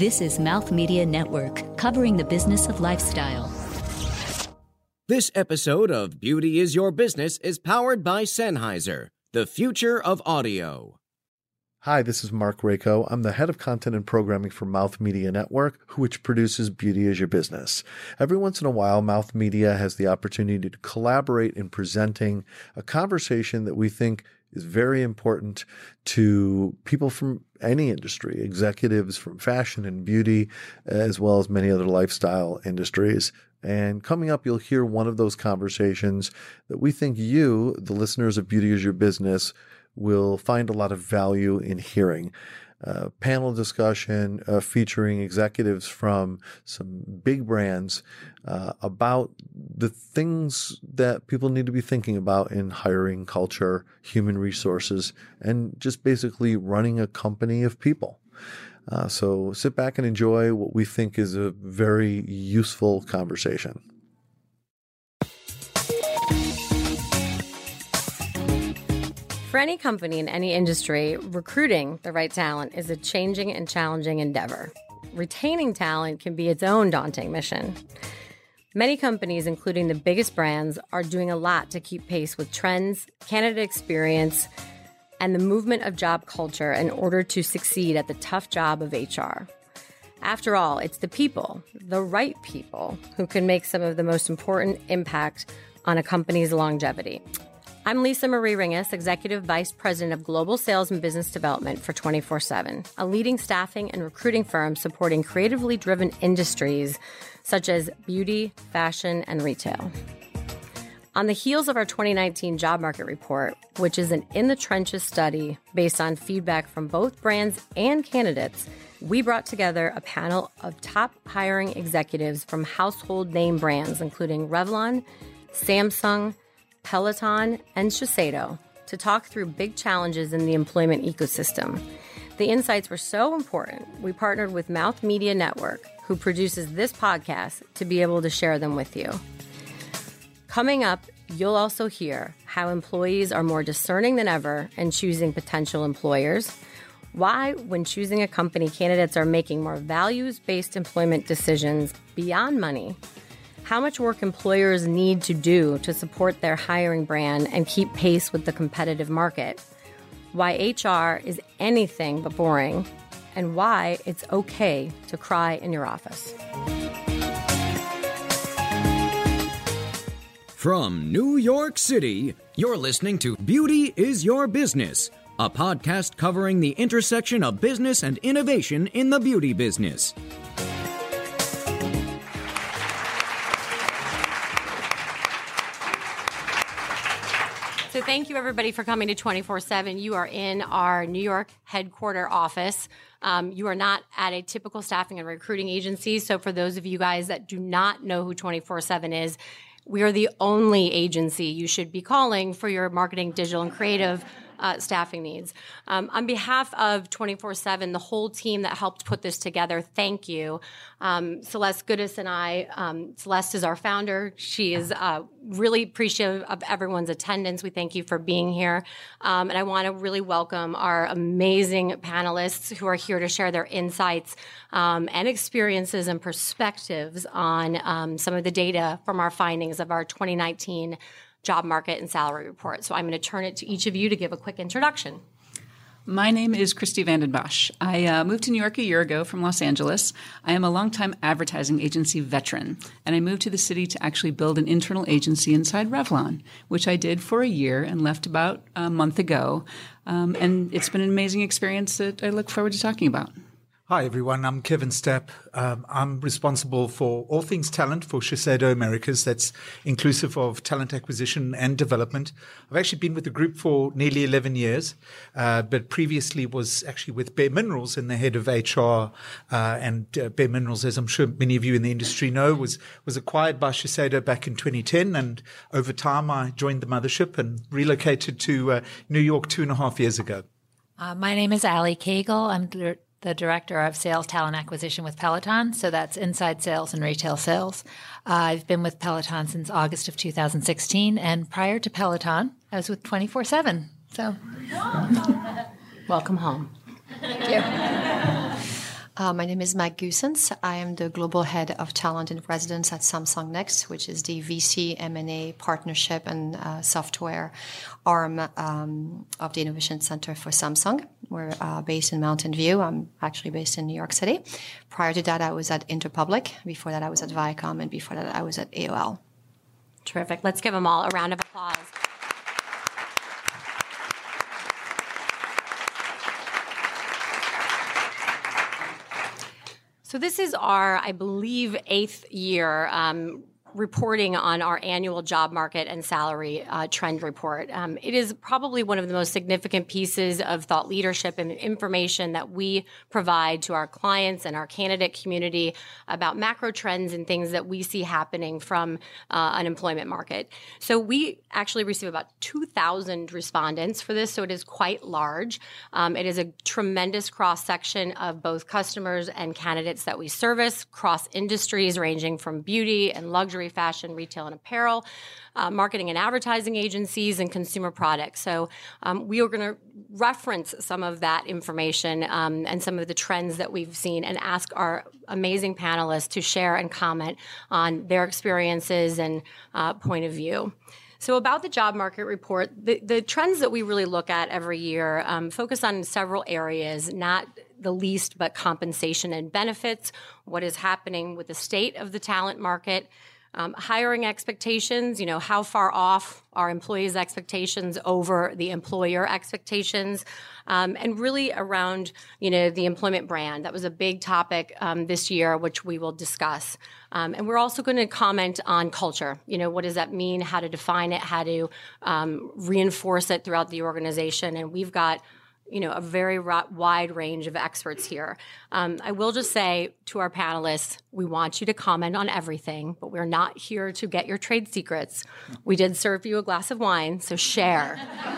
This is Mouth Media Network, covering the business of lifestyle. This episode of Beauty is Your Business is powered by Sennheiser, the future of audio. Hi, this is Mark Rako. I'm the head of content and programming for Mouth Media Network, which produces Beauty is Your Business. Every once in a while, Mouth Media has the opportunity to collaborate in presenting a conversation that we think is very important to people from any industry, executives from fashion and beauty, as well as many other lifestyle industries. And coming up, you'll hear one of those conversations that we think you, the listeners of Beauty is Your Business, will find a lot of value in hearing. Panel discussion featuring executives from some big brands about the things that people need to be thinking about in hiring, culture, human resources, and just basically running a company of people. So sit back and enjoy what we think is a very useful conversation. For any company in any industry, recruiting the right talent is a changing and challenging endeavor. Retaining talent can be its own daunting mission. Many companies, including the biggest brands, are doing a lot to keep pace with trends, candidate experience, and the movement of job culture in order to succeed at the tough job of HR. After all, it's the people, the right people, who can make some of the most important impact on a company's longevity. I'm Lisa Marie Ringus, Executive Vice President of Global Sales and Business Development for 24/7, a leading staffing and recruiting firm supporting creatively driven industries such as beauty, fashion, and retail. On the heels of our 2019 job market report, which is an in-the-trenches study based on feedback from both brands and candidates, we brought together a panel of top hiring executives from household name brands, including Revlon, Samsung, Peloton, and Shiseido, to talk through big challenges in the employment ecosystem. The insights were so important, we partnered with Mouth Media Network, who produces this podcast, to be able to share them with you. Coming up, you'll also hear how employees are more discerning than ever in choosing potential employers, why, when choosing a company, candidates are making more values-based employment decisions beyond money, how much work employers need to do to support their hiring brand and keep pace with the competitive market, why HR is anything but boring, and why it's okay to cry in your office. From New York City, you're listening to Beauty is Your Business, a podcast covering the intersection of business and innovation in the beauty business. So thank you, everybody, for coming to 24/7. You are in our New York headquarter office. You are not at a typical staffing and recruiting agency. So for those of you guys that do not know who 24/7 is, we are the only agency you should be calling for your marketing, digital, and creative staffing needs. On behalf of 24/7, the whole team that helped put this together, thank you. Celeste Goodis and I, Celeste is our founder. She is really appreciative of everyone's attendance. We thank you for being here. And I want to really welcome our amazing panelists who are here to share their insights and experiences and perspectives on some of the data from our findings of our 2019 job market and salary report. So I'm going to turn it to each of you to give a quick introduction. My name is Christy Vanden Bosch. I moved to New York a year ago from Los Angeles. I am a longtime advertising agency veteran, and I moved to the city to actually build an internal agency inside Revlon, which I did for a year and left about a month ago. And it's been an amazing experience that I look forward to talking about. Hi, everyone. I'm Kevin Stapp. I'm responsible for all things talent for Shiseido Americas. That's inclusive of talent acquisition and development. I've actually been with the group for nearly 11 years, but previously was actually with Bare Minerals and the head of HR. And Bare Minerals, as I'm sure many of you in the industry know, was acquired by Shiseido back in 2010. And over time, I joined the mothership and relocated to New York 2.5 years ago. My name is Ali Cagle. I'm the Director of Sales Talent Acquisition with Peloton, so that's inside sales and retail sales. I've been with Peloton since August of 2016, and prior to Peloton, I was with 24/7. So, welcome home. Thank you. My name is Meg Goosens. I am the Global Head of Talent in Residence at Samsung Next, which is the VC, M&A, partnership, and software arm of the Innovation Center for Samsung. We're based in Mountain View. I'm actually based in New York City. Prior to that, I was at Interpublic. Before that, I was at Viacom. And before that, I was at AOL. Terrific. Let's give them all a round of applause. So this is our, I believe, 8th year reporting on our annual job market and salary trend report. It is probably one of the most significant pieces of thought leadership and information that we provide to our clients and our candidate community about macro trends and things that we see happening from an employment market. So we actually receive about 2,000 respondents for this, so it is quite large. It is a tremendous cross-section of both customers and candidates that we service, cross industries ranging from beauty and luxury, fashion, retail, and apparel, marketing and advertising agencies, and consumer products. So we are going to reference some of that information and some of the trends that we've seen and ask our amazing panelists to share and comment on their experiences and point of view. So about the job market report, the trends that we really look at every year focus on several areas, not the least but compensation and benefits, what is happening with the state of the talent market, hiring expectations, how far off are employees' expectations over the employer expectations, and really around, the employment brand. That was a big topic this year, which we will discuss. And we're also going to comment on culture. What does that mean? How to define it? How to reinforce it throughout the organization? And we've got a very wide range of experts here. I will just say to our panelists, we want you to comment on everything, but we're not here to get your trade secrets. We did serve you a glass of wine, so share.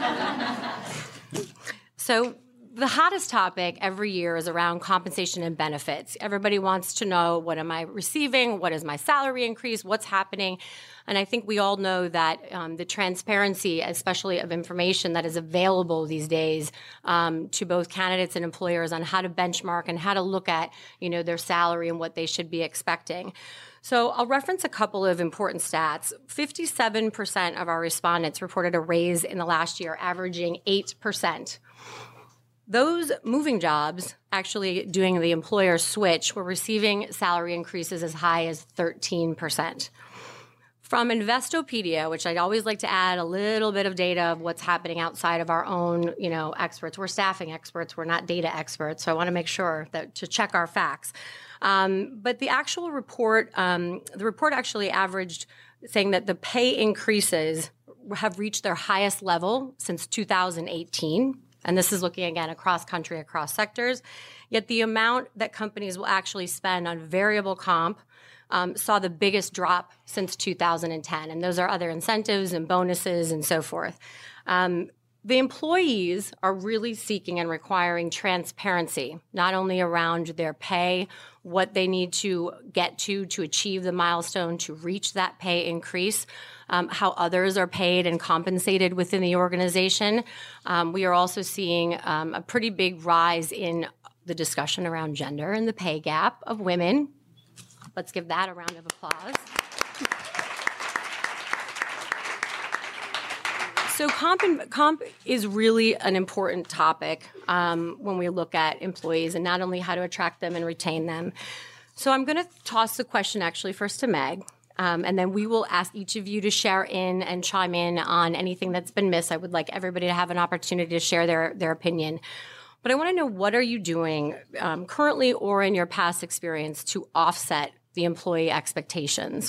So the hottest topic every year is around compensation and benefits. Everybody wants to know, what am I receiving? What is my salary increase? What's happening? And I think we all know that the transparency, especially of information that is available these days to both candidates and employers on how to benchmark and how to look at, their salary and what they should be expecting. So I'll reference a couple of important stats. 57% of our respondents reported a raise in the last year, averaging 8%. Those moving jobs, actually doing the employer switch, were receiving salary increases as high as 13%. From Investopedia, which I'd always like to add a little bit of data of what's happening outside of our own, experts. We're staffing experts. We're not data experts. So I want to make sure to check our facts. But the actual report, actually averaged saying that the pay increases have reached their highest level since 2018. And this is looking, again, across country, across sectors. Yet the amount that companies will actually spend on variable comp saw the biggest drop since 2010. And those are other incentives and bonuses and so forth. The employees are really seeking and requiring transparency, not only around their pay, what they need to get to achieve the milestone, to reach that pay increase, how others are paid and compensated within the organization. We are also seeing a pretty big rise in the discussion around gender and the pay gap of women. Let's give that a round of applause. So comp is really an important topic when we look at employees, and not only how to attract them and retain them. So I'm going to toss the question actually first to Meg, and then we will ask each of you to share in and chime in on anything that's been missed. I would like everybody to have an opportunity to share their opinion. But I want to know, what are you doing currently or in your past experience to offset the employee expectations?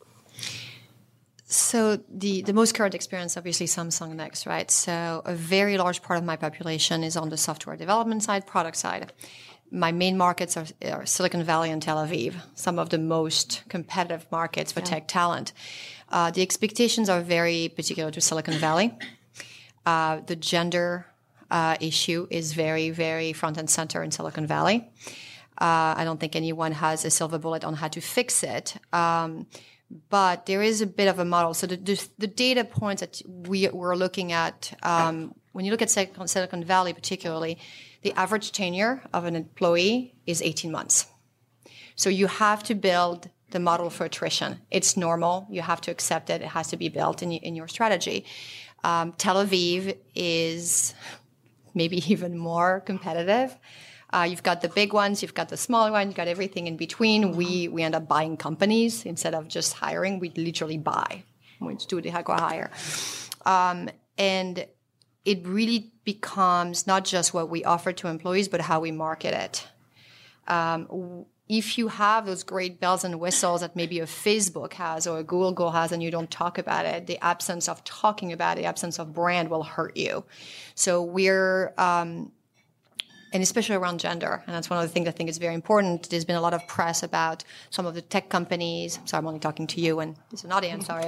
So the most current experience, obviously, Samsung Next, right? So a very large part of my population is on the software development side, product side. My main markets are Silicon Valley and Tel Aviv, some of the most competitive markets for tech talent. The expectations are very particular to Silicon Valley. The gender issue is very, very front and center in Silicon Valley. I don't think anyone has a silver bullet on how to fix it. But there is a bit of a model. So the data points that we're looking at, when you look at Silicon Valley particularly, The average tenure of an employee is 18 months. So you have to build the model for attrition. It's normal. You have to accept it. It has to be built in your strategy. Tel Aviv is maybe even more competitive. You've got the big ones, you've got the smaller ones, you've got everything in between. We end up buying companies instead of just hiring. We literally buy. We just do the acqui-hire. And it really becomes not just what we offer to employees, but how we market it. If you have those great bells and whistles that maybe a Facebook has or a Google has and you don't talk about it, the absence of talking about it, the absence of brand will hurt you. So we're, and especially around gender, and that's one of the things I think is very important. There's been a lot of press about some of the tech companies. Sorry, I'm only talking to you and it's an audience, sorry.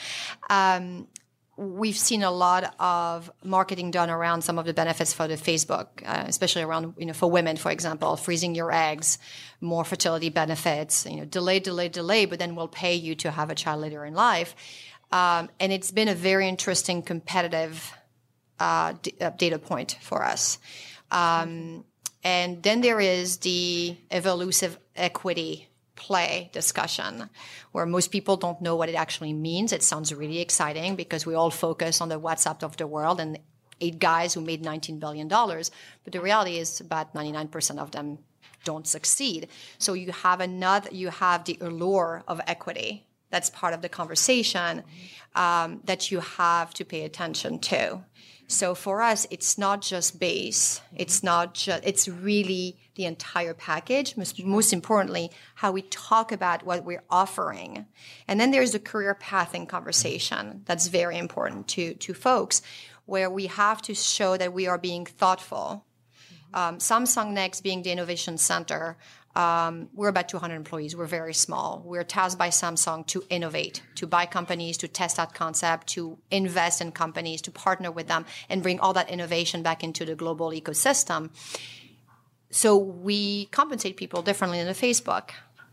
We've seen a lot of marketing done around some of the benefits for the Facebook, especially around, for women, for example, freezing your eggs, more fertility benefits, delay, but then we'll pay you to have a child later in life. And it's been a very interesting competitive data point for us. And then there is the evolutive equity play discussion where most people don't know what it actually means. It sounds really exciting because we all focus on the WhatsApp of the world and 8 guys who made $19 billion. But the reality is about 99% of them don't succeed. So you have the allure of equity. That's part of the conversation that you have to pay attention to. So for us, it's not just base. It's really the entire package. Most importantly, how we talk about what we're offering. And then there's the career pathing conversation. That's very important to folks, where we have to show that we are being thoughtful. Samsung Next being the innovation center, we're about 200 employees. We're very small. We're tasked by Samsung to innovate, to buy companies, to test out concept, to invest in companies, to partner with them, and bring all that innovation back into the global ecosystem. So we compensate people differently than Facebook.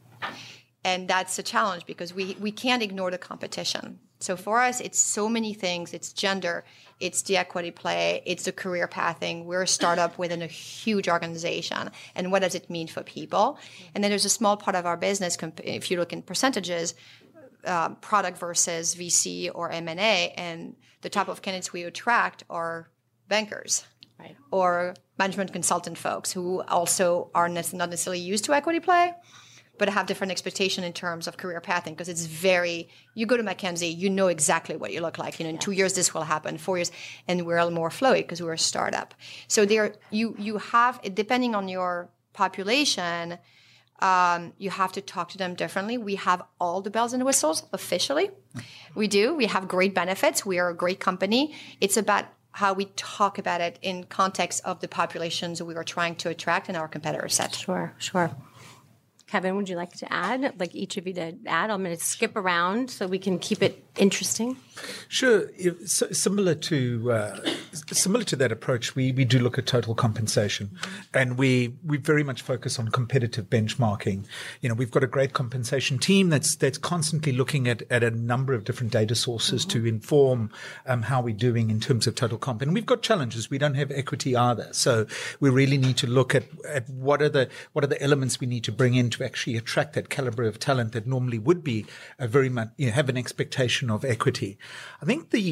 And that's a challenge because we can't ignore the competition. So for us, it's so many things. It's gender, it's the equity play, it's the career pathing. We're a startup within a huge organization. And what does it mean for people? And then there's a small part of our business, if you look in percentages, product versus VC or M&A, and the type of candidates we attract are bankers. Right. Or management consultant folks who also are not necessarily used to equity play, but have different expectation in terms of career pathing, because it's you go to McKinsey, you know exactly what you look like. In 2 years, this will happen, 4 years, and we're a little more flowy because we're a startup. So you have, depending on your population, you have to talk to them differently. We have all the bells and whistles officially. We do. We have great benefits. We are a great company. It's about how we talk about it in context of the populations we are trying to attract in our competitor set. Sure. Kevin, would you like to add? Like each of you to add? I'm going to skip around so we can keep it interesting. Sure. Similar to that approach, we do look at total compensation, and we very much focus on competitive benchmarking. We've got a great compensation team that's constantly looking at a number of different data sources to inform how we're doing in terms of total comp. And we've got challenges. We don't have equity either, so we really need to look at what are the elements we need to bring in to actually attract that caliber of talent that normally would be a very much have an expectation of equity. I think the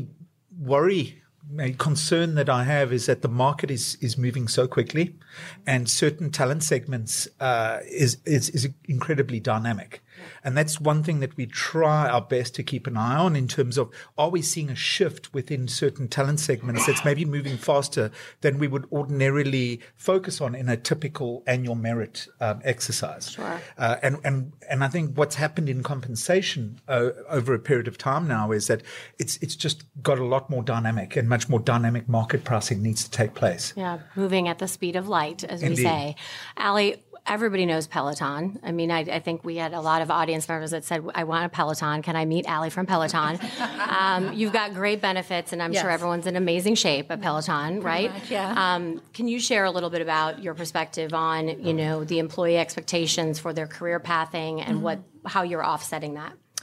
concern that I have is that the market is moving so quickly, and certain talent segments is incredibly dynamic. And that's one thing that we try our best to keep an eye on in terms of, are we seeing a shift within certain talent segments that's maybe moving faster than we would ordinarily focus on in a typical annual merit exercise. Sure. And I think what's happened in compensation over a period of time now is that it's just got a lot more dynamic, and much more dynamic market pricing needs to take place. Yeah, moving at the speed of light, as Indeed. we say. Ali, everybody knows Peloton. I mean, I think we had a lot of audience members that said, I want a Peloton. Can I meet Ali from Peloton? You've got great benefits, and I'm sure everyone's in amazing shape at Peloton, right? Much, yeah. Can you share a little bit about your perspective on, the employee expectations for their career pathing and how you're offsetting that?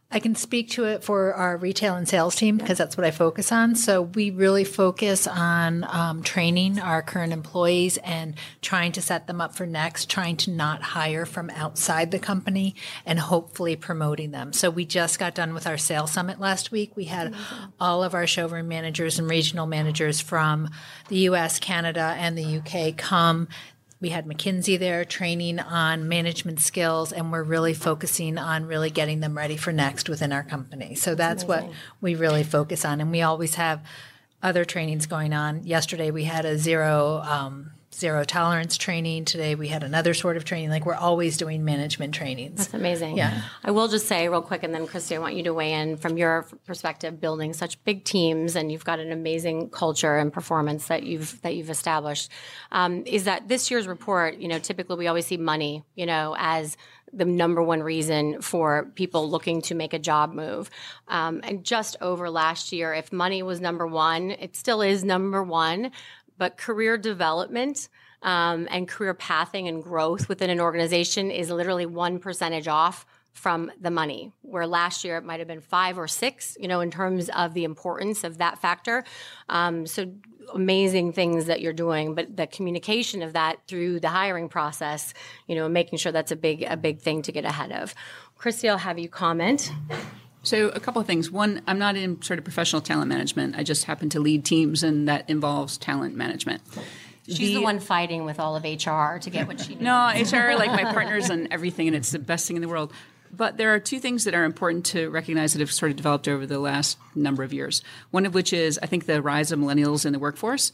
I can speak to it for our retail and sales team because that's what I focus on. So we really focus on training our current employees and trying to set them up for next, trying to not hire from outside the company and hopefully promoting them. So we just got done with our sales summit last week. We had all of our showroom managers and regional managers from the U.S., Canada, and the U.K. come. We had McKinsey there training on management skills, and we're really focusing on really getting them ready for next within our company. So that's what we really focus on. And we always have other trainings going on. Yesterday we had a zero tolerance training. Today we had another sort of training. Like, we're always doing management trainings. That's amazing. Yeah. I will just say real quick, and then Christy, I want you to weigh in from your perspective, building such big teams, and you've got an amazing culture and performance that you've established. Is that this year's report? Typically we always see money, as the number one reason for people looking to make a job move. And just over last year, if money was number one, it still is number one. But career development and career pathing and growth within an organization is literally 1% off from the money, where last year it might have been 5 or 6, in terms of the importance of that factor. So amazing things that you're doing, but the communication of that through the hiring process, making sure that's a big thing to get ahead of. Christy, I'll have you comment. So a couple of things. One, I'm not in sort of professional talent management. I just happen to lead teams, and that involves talent management. She's the one fighting with all of HR to get what she needs. No, HR, like my partners and everything, and it's the best thing in the world. But there are two things that are important to recognize that have sort of developed over the last number of years. One of which is, I think, the rise of millennials in the workforce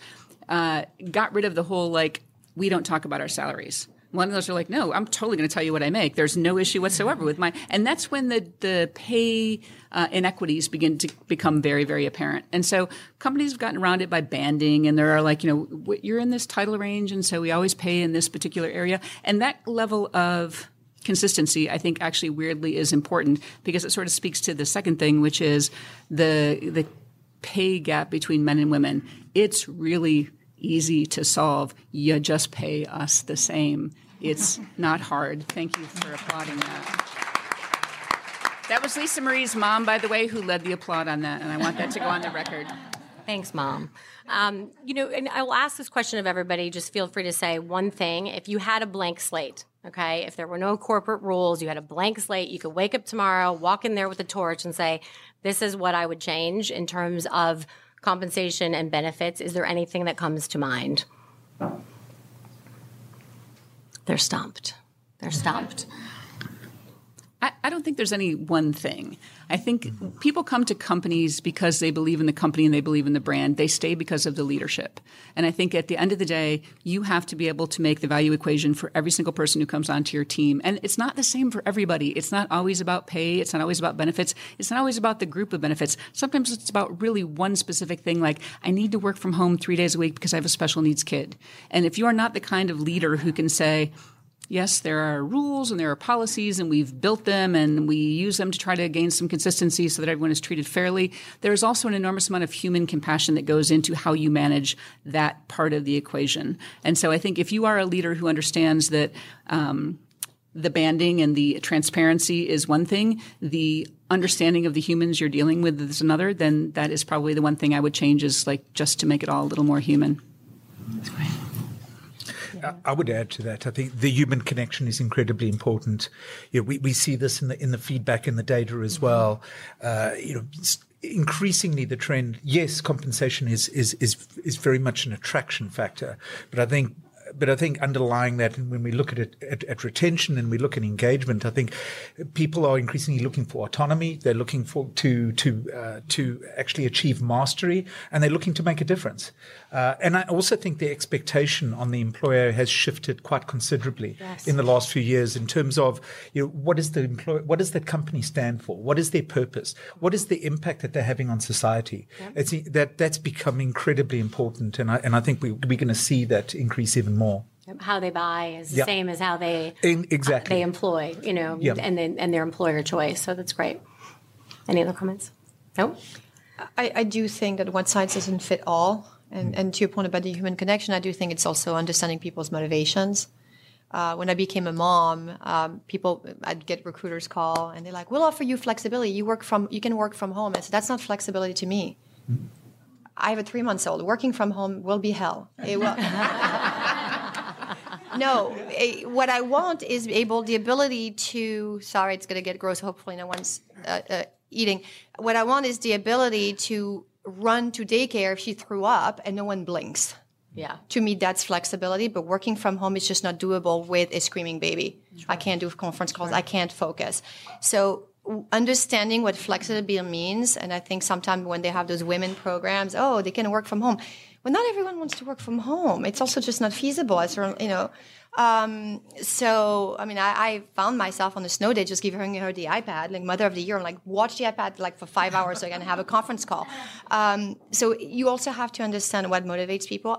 got rid of the whole, we don't talk about our salaries. Millennials are like, no, I'm totally going to tell you what I make. There's no issue whatsoever with and that's when the pay inequities begin to become very, very apparent. And so companies have gotten around it by banding, and there are you're in this title range, and so we always pay in this particular area. And that level of consistency, I think, actually weirdly is important, because it sort of speaks to the second thing, which is the pay gap between men and women. It's really easy to solve. You just pay us the same. It's not hard. Thank you for applauding that. That was Lisa Marie's mom, by the way, who led the applaud on that, and I want that to go on the record. Thanks, Mom. And I will ask this question of everybody. Just feel free to say one thing. If you had a blank slate, okay, if there were no corporate rules, you had a blank slate, you could wake up tomorrow, walk in there with a torch and say, this is what I would change in terms of compensation and benefits. Is there anything that comes to mind? They're stumped. I don't think there's any one thing. I think people come to companies because they believe in the company and they believe in the brand. They stay because of the leadership. And I think at the end of the day, you have to be able to make the value equation for every single person who comes onto your team. And it's not the same for everybody. It's not always about pay. It's not always about benefits. It's not always about the group of benefits. Sometimes it's about really one specific thing, like I need to work from home 3 days a week because I have a special needs kid. And if you are not the kind of leader who can say, yes, there are rules and there are policies, and we've built them and we use them to try to gain some consistency so that everyone is treated fairly, there's also an enormous amount of human compassion that goes into how you manage that part of the equation. And so I think if you are a leader who understands that the banding and the transparency is one thing, the understanding of the humans you're dealing with is another, then that is probably the one thing I would change, is just to make it all a little more human. That's great. I would add to that. I think the human connection is incredibly important. We see this in the feedback in the data as well. Increasingly the trend, yes, compensation is very much an attraction factor, but I think underlying that, and when we look at it at retention and we look at engagement, I think people are increasingly looking for autonomy. They're looking for to actually achieve mastery, and they're looking to make a difference. And I also think the expectation on the employer has shifted quite considerably in the last few years in terms of what does the company stand for? What is their purpose? What is the impact that they're having on society? Yep. That's become incredibly important, and I think we're going to see that increase even more. How they buy is the same as how they exactly they employ, and their employer choice. So that's great. Any other comments? No? I do think that one size doesn't fit all. And to your point about the human connection, I do think it's also understanding people's motivations. When I became a mom, I'd get recruiters call and they're like, "We'll offer you flexibility. You can work from home." I said, "That's not flexibility to me. I have a 3-month-old. Working from home will be hell. It will." No, what I want is the ability to. Sorry, it's going to get gross. Hopefully, no one's eating. What I want is the ability to run to daycare if she threw up and no one blinks. Yeah. To me, that's flexibility, but working from home is just not doable with a screaming baby. Sure. I can't do conference calls. Sure. I can't focus. So understanding what flexibility means, and I think sometimes when they have those women programs, they can work from home. Well, not everyone wants to work from home. It's also just not feasible. So, I mean, I found myself on a snow day just giving her the iPad, like Mother of the Year. I'm like, watch the iPad like for 5 hours so I can have a conference call. So you also have to understand what motivates people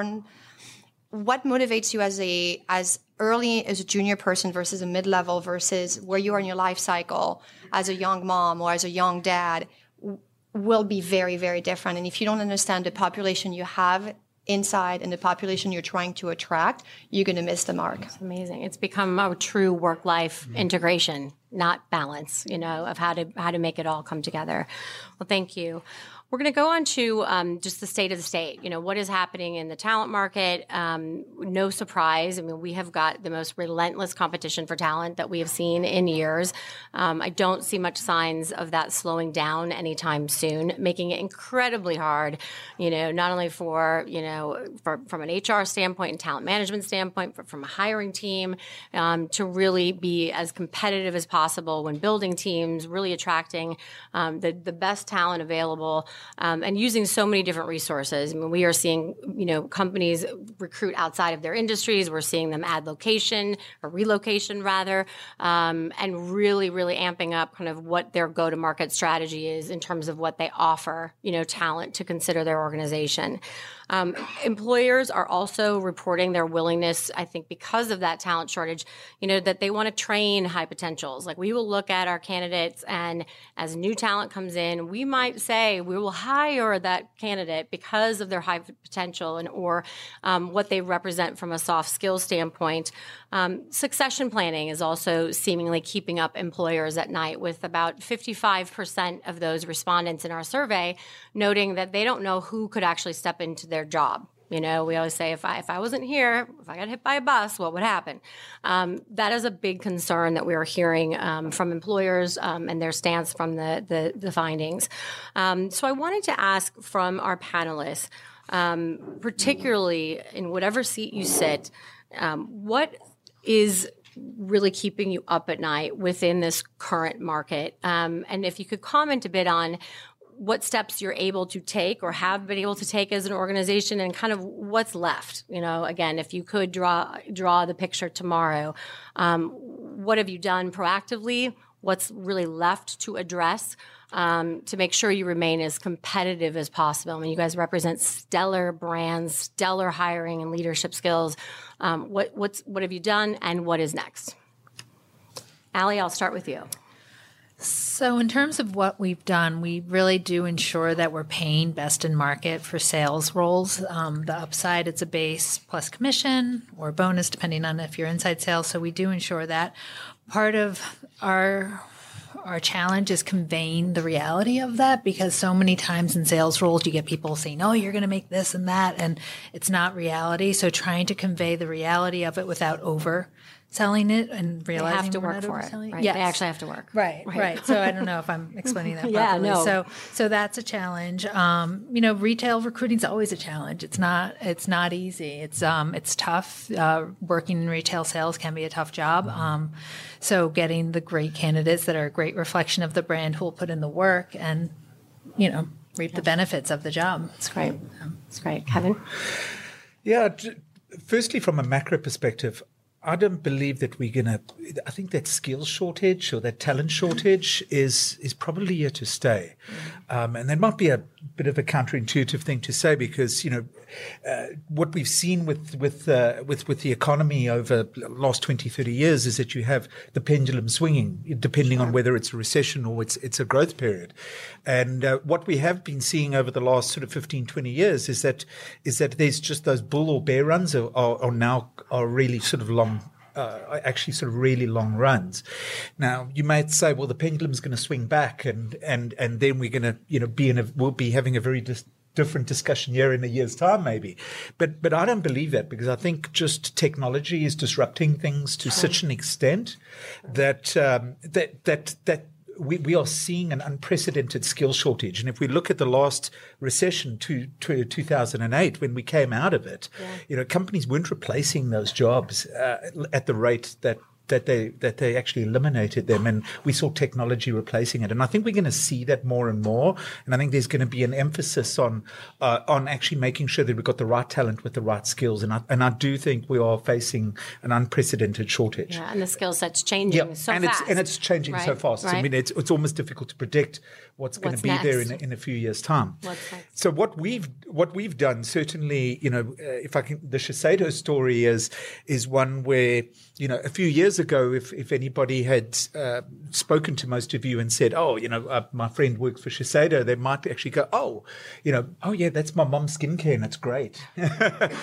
what motivates you as early as a junior person versus a mid-level versus where you are in your life cycle as a young mom or as a young dad will be very, very different. And if you don't understand the population you have inside and the population you're trying to attract, you're going to miss the mark. It's amazing. It's become a true work-life integration, not balance, of how to make it all come together. Well, thank you. We're going to go on to just the state of the state. What is happening in the talent market? No surprise. I mean, we have got the most relentless competition for talent that we have seen in years. I don't see much signs of that slowing down anytime soon, making it incredibly hard, not only from an HR standpoint and talent management standpoint, but from a hiring team to really be as competitive as possible when building teams, really attracting the best talent available. And using so many different resources. I mean, we are seeing, companies recruit outside of their industries. We're seeing them add location or relocation rather, and really, really amping up kind of what their go-to-market strategy is in terms of what they offer, talent to consider their organization. Employers are also reporting their willingness, I think, because of that talent shortage, that they want to train high potentials. Like we will look at our candidates and as new talent comes in, we might say we will hire that candidate because of their high potential or what they represent from a soft skills standpoint. Succession planning is also seemingly keeping up employers at night with about 55% of those respondents in our survey noting that they don't know who could actually step into their job. We always say, if I wasn't here, if I got hit by a bus, what would happen? That is a big concern that we are hearing from employers and their stance from the findings. So I wanted to ask from our panelists, particularly in whatever seat you sit, what is really keeping you up at night within this current market? And if you could comment a bit on what steps you're able to take or have been able to take as an organization and kind of what's left. Again, if you could draw the picture tomorrow, what have you done proactively? What's really left to address to make sure you remain as competitive as possible? I mean, you guys represent stellar brands, stellar hiring and leadership skills. What have you done and what is next? Allie, I'll start with you. So in terms of what we've done, we really do ensure that we're paying best in market for sales roles. The upside, it's a base plus commission or bonus, depending on if you're inside sales. So we do ensure that. Part of our challenge is conveying the reality of that, because so many times in sales roles, you get people saying, "Oh, you're going to make this and that," and it's not reality. So trying to convey the reality of it without overselling it and realizing they have to work for it. Right? Yes. They actually have to work. Right. So I don't know if I'm explaining that properly. Yeah, no. So that's a challenge. Retail recruiting is always a challenge. It's not easy. It's tough. Working in retail sales can be a tough job. So getting the great candidates that are a great reflection of the brand who will put in the work and, reap the benefits of the job. That's great. That's great. Kevin? Yeah. Firstly, from a macro perspective, I don't believe that I think that skills shortage or that talent shortage is probably here to stay. And that might be a bit of a counterintuitive thing to say because, what we've seen with the economy over the last 20, 30 years is that you have the pendulum swinging depending on whether it's a recession or it's a growth period. And what we have been seeing over the last sort of 15, 20 years is that there's just those bull or bear runs are really sort of actually sort of really long runs. Now, you might say, well, the pendulum's going to swing back, and then we're going to, we'll be having a very different discussion here in a year's time, maybe. But I don't believe that, because I think just technology is disrupting things to such an extent that we are seeing an unprecedented skill shortage. And if we look at the last recession, 2008, when we came out of it, companies weren't replacing those jobs at the rate that they actually eliminated them, and we saw technology replacing it. And I think we're going to see that more and more. And I think there's going to be an emphasis on actually making sure that we've got the right talent with the right skills. And I do think we are facing an unprecedented shortage. Yeah, and the skill set's changing so fast. It's changing so fast. Right. I mean, it's almost difficult to predict what's going to be next? there in a few years' time. What's next? So what we've done, certainly, if I can, the Shiseido story is one where, a few years ago, if anybody had spoken to most of you and said, my friend works for Shiseido, they might actually go, oh yeah, that's my mom's skincare and it's great. And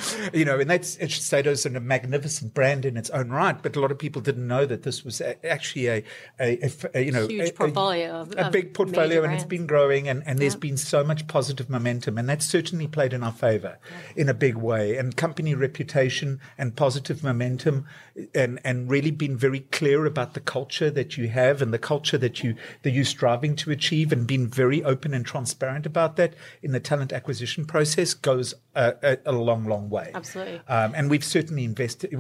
Shiseido's a magnificent brand in its own right, but a lot of people didn't know that this was actually a huge portfolio a big portfolio, and it's been growing, and there's Yeah. been so much positive momentum, and that's certainly played in our favor in a big way. And company reputation and positive momentum, and really been very clear about the culture that you have and the culture that you're striving to achieve, and being very open and transparent about that in the talent acquisition process goes a long way. Absolutely. And we've certainly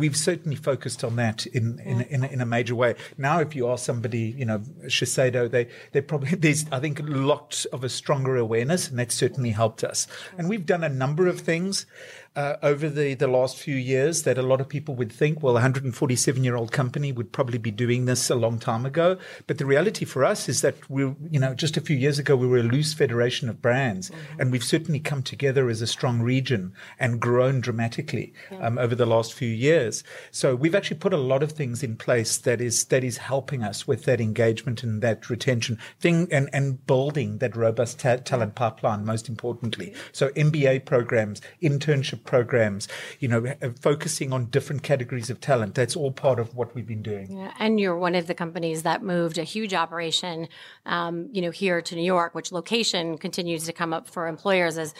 focused on that in a major way. Now, if you ask somebody, Shiseido, they probably, there's, I think, lots of a stronger awareness, and that's certainly helped us. And we've done a number of things over the last few years that a lot of people would think, well, a 147-year-old company would probably be doing this a long time ago. But the reality for us is that just a few years ago, we were a loose federation of brands, and we've certainly come together as a strong region and grown dramatically over the last few years. So we've actually put a lot of things in place that is helping us with that engagement and that retention thing, and building that robust talent pipeline, most importantly. So MBA programs, internship programs, focusing on different categories of talent. That's all part of what we've been doing. Yeah, and you're one of the companies that moved a huge operation, here to New York, which location continues to come up for employers as,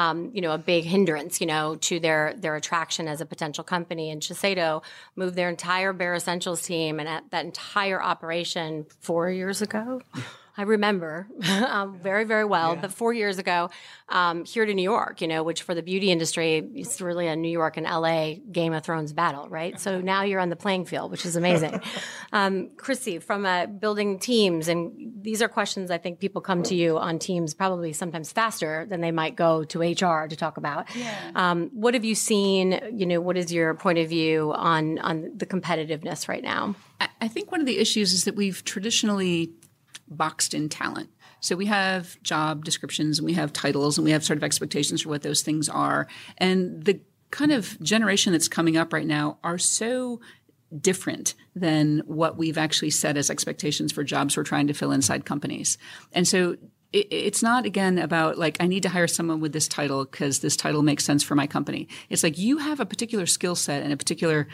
a big hindrance, to their attraction as a potential company. And Shiseido moved their entire Bare Essentials team and that entire operation 4 years ago. I remember very, very well, but 4 years ago, here to New York, which for the beauty industry, it's really a New York and LA Game of Thrones battle, right? So now you're on the playing field, which is amazing. Christy, from building teams, and these are questions I think people come to you on teams probably sometimes faster than they might go to HR to talk about. Yeah. What have you seen? What is your point of view on the competitiveness right now? I think one of the issues is that we've traditionally boxed in talent. So we have job descriptions and we have titles and we have sort of expectations for what those things are. And the kind of generation that's coming up right now are so different than what we've actually set as expectations for jobs we're trying to fill inside companies. And so it's not, again, about like, I need to hire someone with this title because this title makes sense for my company. It's like you have a particular skill set and a particular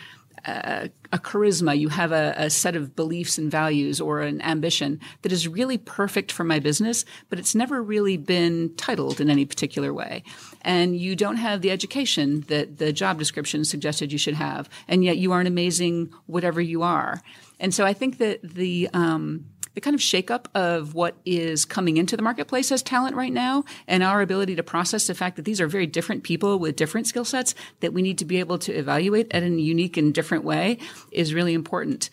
a charisma, you have a set of beliefs and values or an ambition that is really perfect for my business, but it's never really been titled in any particular way. And you don't have the education that the job description suggested you should have, and yet you are an amazing whatever you are. And so I think that the kind of shakeup of what is coming into the marketplace as talent right now, and our ability to process the fact that these are very different people with different skill sets that we need to be able to evaluate at a unique and different way is really important.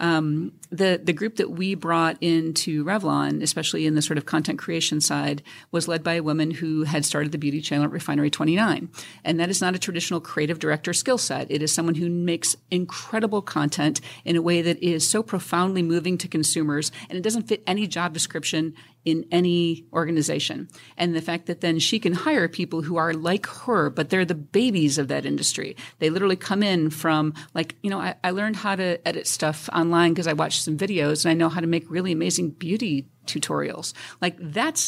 The group that we brought into Revlon, especially in the sort of content creation side, was led by a woman who had started the beauty channel at Refinery 29. And that is not a traditional creative director skill set. It is someone who makes incredible content in a way that is so profoundly moving to consumers, and it doesn't fit any job description in any organization. And the fact that then she can hire people who are like her, but they're the babies of that industry. They literally come in from like, I learned how to edit stuff online because I watched some videos, and I know how to make really amazing beauty tutorials. Like that's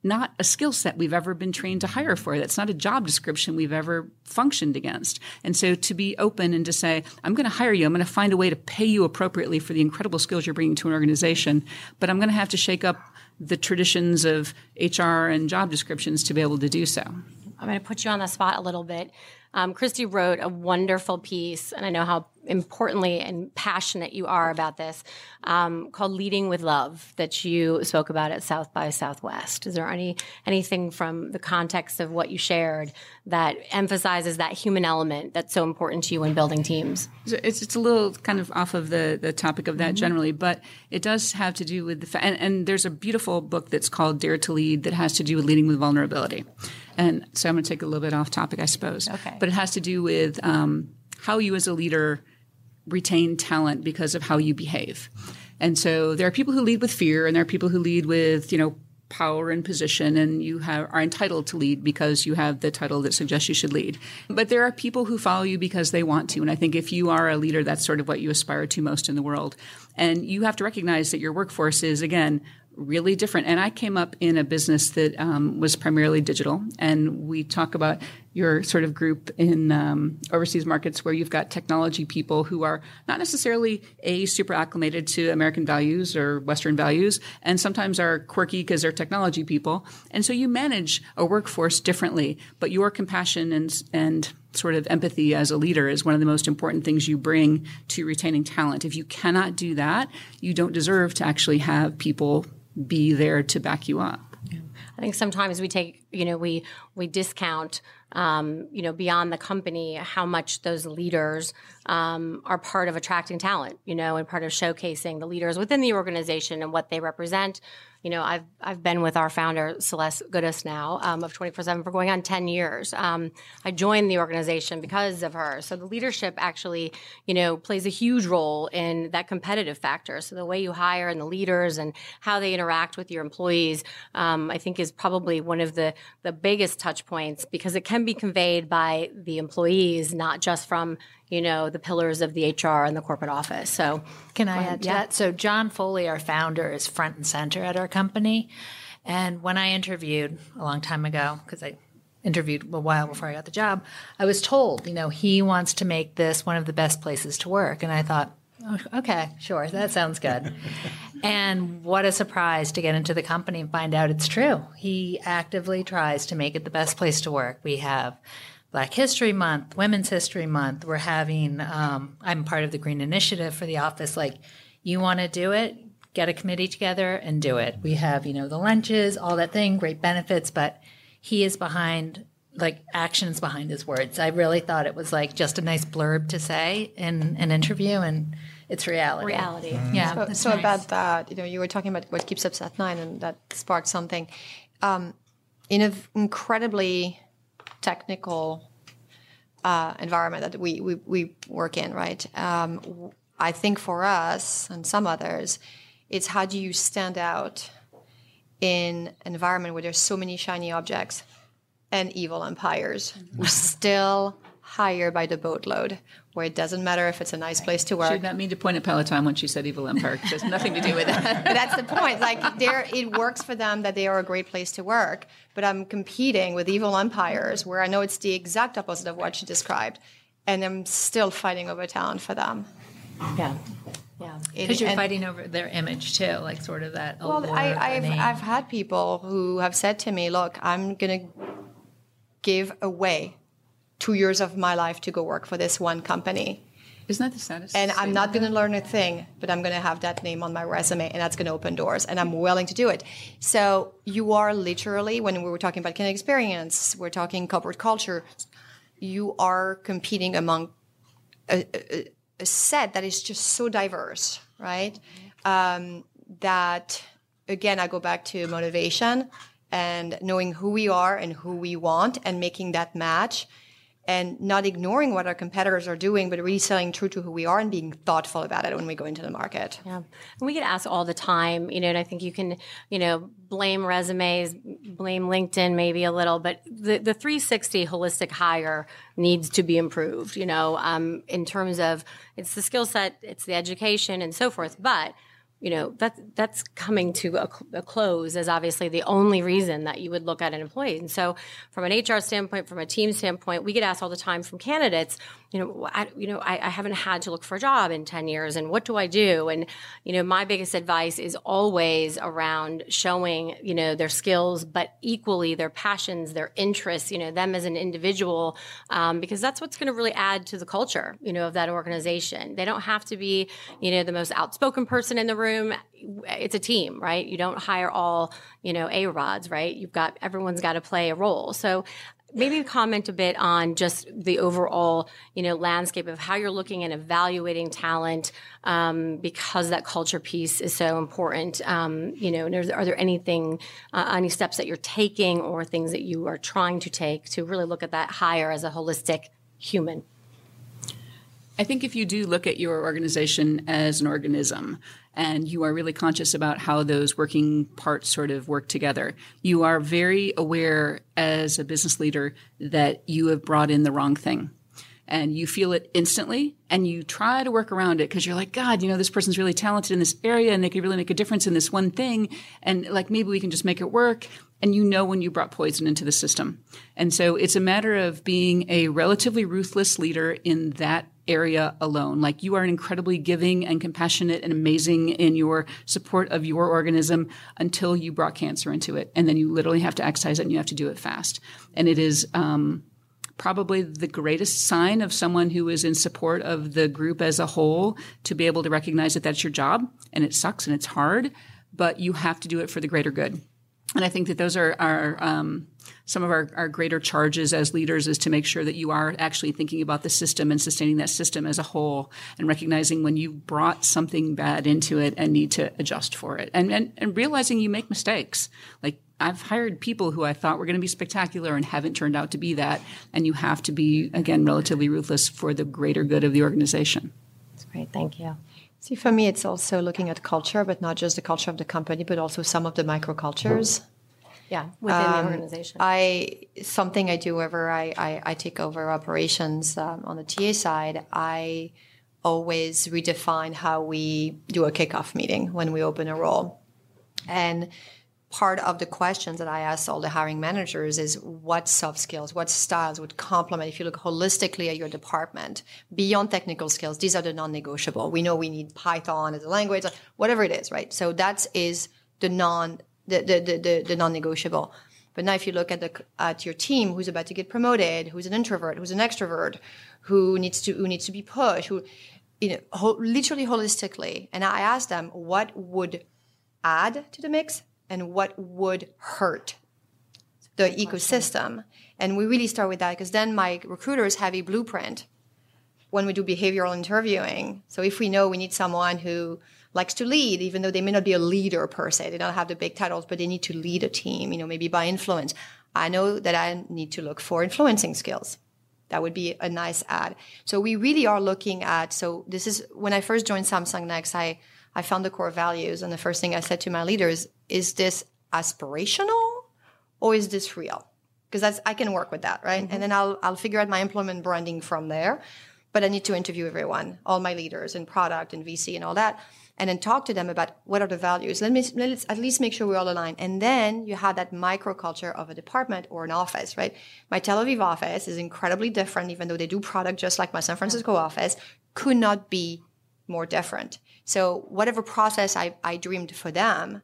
not a skill set we've ever been trained to hire for. That's not a job description we've ever functioned against. And so to be open and to say, I'm going to hire you, I'm going to find a way to pay you appropriately for the incredible skills you're bringing to an organization, but I'm going to have to shake up the traditions of HR and job descriptions to be able to do so. I'm going to put you on the spot a little bit. Christy wrote a wonderful piece, and I know how importantly and passionate you are about this, called Leading with Love, that you spoke about at South by Southwest. Is there anything from the context of what you shared that emphasizes that human element that's so important to you in building teams? It's a little kind of off of the topic of that generally, but it does have to do with and there's a beautiful book that's called Dare to Lead that has to do with leading with vulnerability. And so I'm going to take a little bit off topic, I suppose. Okay. But it has to do with how you as a leader retain talent because of how you behave. And so there are people who lead with fear, and there are people who lead with, power and position, and you are entitled to lead because you have the title that suggests you should lead. But there are people who follow you because they want to. And I think if you are a leader, that's sort of what you aspire to most in the world. And you have to recognize that your workforce is, again, really different. And I came up in a business that was primarily digital. And we talk about your sort of group in overseas markets where you've got technology people who are not necessarily super acclimated to American values or Western values, and sometimes are quirky because they're technology people. And so you manage a workforce differently, but your compassion and sort of empathy as a leader is one of the most important things you bring to retaining talent. If you cannot do that, you don't deserve to actually have people be there to back you up. I think sometimes we take, we discount, beyond the company, how much those leaders are part of attracting talent, and part of showcasing the leaders within the organization and what they represent. I've been with our founder, Celeste Goodis now, of 24/7 for going on 10 years. I joined the organization because of her. So the leadership actually, plays a huge role in that competitive factor. So the way you hire and the leaders and how they interact with your employees, I think is probably one of the biggest touch points, because it can be conveyed by the employees, not just from the pillars of the HR and the corporate office. So can I add to that? So John Foley, our founder, is front and center at our company. And when I interviewed a long time ago, because I interviewed a while before I got the job, I was told, he wants to make this one of the best places to work. And I thought, oh, okay, sure, that sounds good. And what a surprise to get into the company and find out it's true. He actively tries to make it the best place to work. We have Black History Month, Women's History Month. We're having, I'm part of the Green Initiative for the office. Like, you want to do it, get a committee together and do it. We have, the lunches, all that thing, great benefits, but he is behind, actions behind his words. I really thought it was just a nice blurb to say in an interview, and it's reality. Yeah. So nice. About that, you were talking about what keeps us at night, and that sparked something. In an incredibly technical environment that we work in, right? I think for us and some others, it's how do you stand out in an environment where there's so many shiny objects and evil empires who still hire by the boatload, where it doesn't matter if it's a nice place to work. She did not mean to point at Peloton when she said evil empire. It has nothing to do with that. But that's the point. It works for them that they are a great place to work, but I'm competing with evil empires where I know it's the exact opposite of what she described, and I'm still fighting over talent for them. Yeah. Because you're fighting over their image too, sort of that. Well, I've had people who have said to me, "Look, I'm going to give away 2 years of my life to go work for this one company." Isn't that the saddest? And I'm not going to learn a thing, but I'm going to have that name on my resume, and that's going to open doors, and I'm willing to do it. So you are literally, when we were talking about candidate experience, we're talking corporate culture, you are competing among a set that is just so diverse, right? That, again, I go back to motivation and knowing who we are and who we want and making that match, and not ignoring what our competitors are doing, but really staying true to who we are and being thoughtful about it when we go into the market. Yeah. And we get asked all the time, and I think you can, blame resumes, blame LinkedIn maybe a little, but the 360 holistic hire needs to be improved, in terms of it's the skill set, it's the education and so forth. But that's coming to a close as obviously the only reason that you would look at an employee. And so from an HR standpoint, from a team standpoint, we get asked all the time from candidates, I haven't had to look for a job in 10 years, and what do I do? And, my biggest advice is always around showing, their skills, but equally their passions, their interests, them as an individual, because that's what's going to really add to the culture, of that organization. They don't have to be, the most outspoken person in the room. It's a team, right? You don't hire all, A-rods, right? Everyone's got to play a role. So maybe comment a bit on just the overall, landscape of how you're looking and evaluating talent, because that culture piece is so important. And are there any steps that you're taking or things that you are trying to take to really look at that hire as a holistic human? I think if you do look at your organization as an organism and you are really conscious about how those working parts sort of work together, you are very aware as a business leader that you have brought in the wrong thing. And you feel it instantly, and you try to work around it because you're like, God, this person's really talented in this area and they could really make a difference in this one thing. And maybe we can just make it work. And when you brought poison into the system. And so it's a matter of being a relatively ruthless leader in that area alone. You are incredibly giving and compassionate and amazing in your support of your organism until you brought cancer into it. And then you literally have to excise it, and you have to do it fast. And it is probably the greatest sign of someone who is in support of the group as a whole to be able to recognize that that's your job, and it sucks and it's hard, but you have to do it for the greater good. And I think that those are some of our greater charges as leaders, is to make sure that you are actually thinking about the system and sustaining that system as a whole, and recognizing when you brought something bad into it and need to adjust for it, and realizing you make mistakes. I've hired people who I thought were going to be spectacular and haven't turned out to be that. And you have to be, again, relatively ruthless for the greater good of the organization. That's great. Thank you. See, for me, it's also looking at culture, but not just the culture of the company, but also some of the microcultures. Yeah, within the organization. Something I do whenever I take over operations on the TA side, I always redefine how we do a kickoff meeting when we open a role. And part of the questions that I ask all the hiring managers is what soft skills, what styles would complement, if you look holistically at your department, beyond technical skills, these are the non-negotiable. We know we need Python as a language, whatever it is, right? So that is the non-negotiable. But now if you look at your team, who's about to get promoted, who's an introvert, who's an extrovert, who needs to be pushed, literally holistically. And I ask them what would add to the mix and what would hurt the ecosystem. And we really start with that, because then my recruiters have a blueprint when we do behavioral interviewing. So if we know we need someone who likes to lead, even though they may not be a leader per se, they don't have the big titles, but they need to lead a team, maybe by influence. I know that I need to look for influencing skills. That would be a nice add. So we really are looking at, so this is, when I first joined Samsung Next, I found the core values, and the first thing I said to my leaders, is this aspirational or is this real? Because I can work with that, right? Mm-hmm. And then I'll figure out my employment branding from there. But I need to interview everyone, all my leaders in product and VC and all that, and then talk to them about what are the values. Let's at least make sure we're all aligned. And then you have that microculture of a department or an office, right? My Tel Aviv office is incredibly different, even though they do product just like my San Francisco office, could not be more different. So whatever process I dreamed for them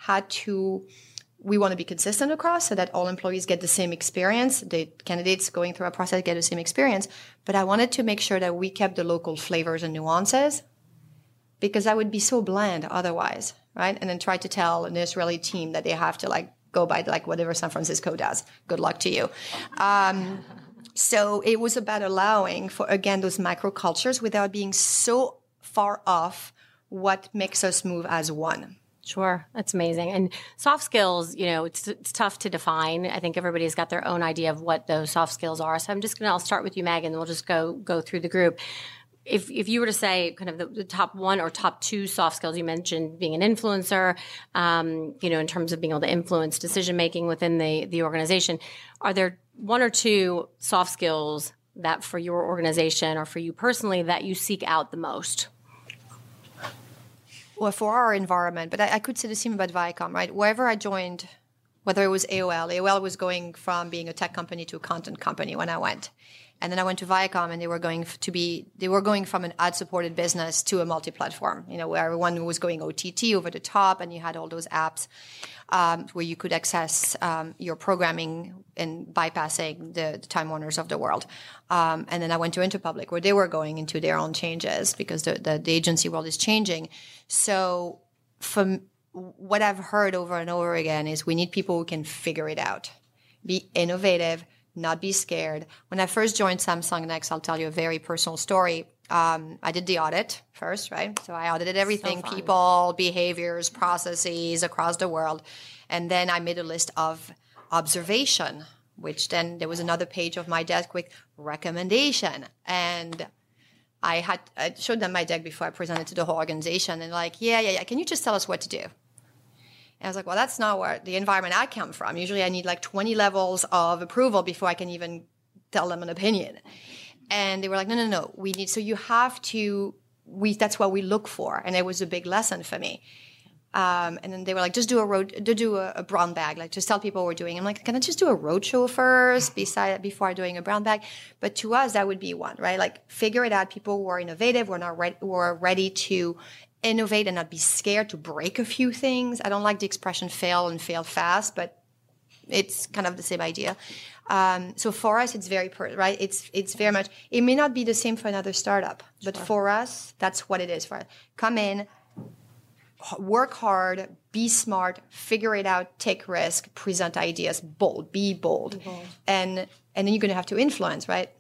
we want to be consistent across so that all employees get the same experience. The candidates going through a process get the same experience. But I wanted to make sure that we kept the local flavors and nuances, because I would be so bland otherwise, right? And then try to tell an Israeli team that they have to go by whatever San Francisco does. Good luck to you. So it was about allowing for, again, those microcultures without being so far off what makes us move as one. Sure. That's amazing. And soft skills, it's tough to define. I think everybody's got their own idea of what those soft skills are. So I'll start with you, Megan, and we'll just go through the group. If you were to say kind of the top one or top two soft skills, you mentioned being an influencer, in terms of being able to influence decision-making within the organization, are there one or two soft skills that for your organization or for you personally that you seek out the most? Well, for our environment, but I could say the same about Viacom, right? Wherever I joined, whether it was AOL was going from being a tech company to a content company when I went. And then I went to Viacom, and they were going from an ad-supported business to a multi-platform, where everyone was going OTT over the top, and you had all those apps where you could access your programming and bypassing the Time Warners of the world. And then I went to Interpublic, where they were going into their own changes because the agency world is changing. So from what I've heard over and over again is we need people who can figure it out, be innovative, not be scared. When I first joined Samsung Next, I'll tell you a very personal story. I did the audit first, right? So I audited everything, people, behaviors, processes across the world. And then I made a list of observation, which then there was another page of my desk with recommendation. And I showed them my deck before I presented to the whole organization. And like, yeah. Can you just tell us what to do? And I was like, well, that's not what the environment I come from. Usually I need like 20 levels of approval before I can even tell them an opinion. And they were like, no. That's what we look for. And it was a big lesson for me. And then they were like, just do a brown bag. Like, just tell people what we're doing. I'm like, can I just do a roadshow first before doing a brown bag? But to us, that would be one, right? Like, figure it out. People who are innovative, who are ready to innovate and not be scared to break a few things. I don't like the expression fail and fail fast, but it's kind of the same idea. So for us, it's very, right? It's very much, it may not be the same for another startup, but for us, that's what it is for us. Come in, work hard, be smart, figure it out, take risk, present ideas, be bold. And then you're going to have to influence, right?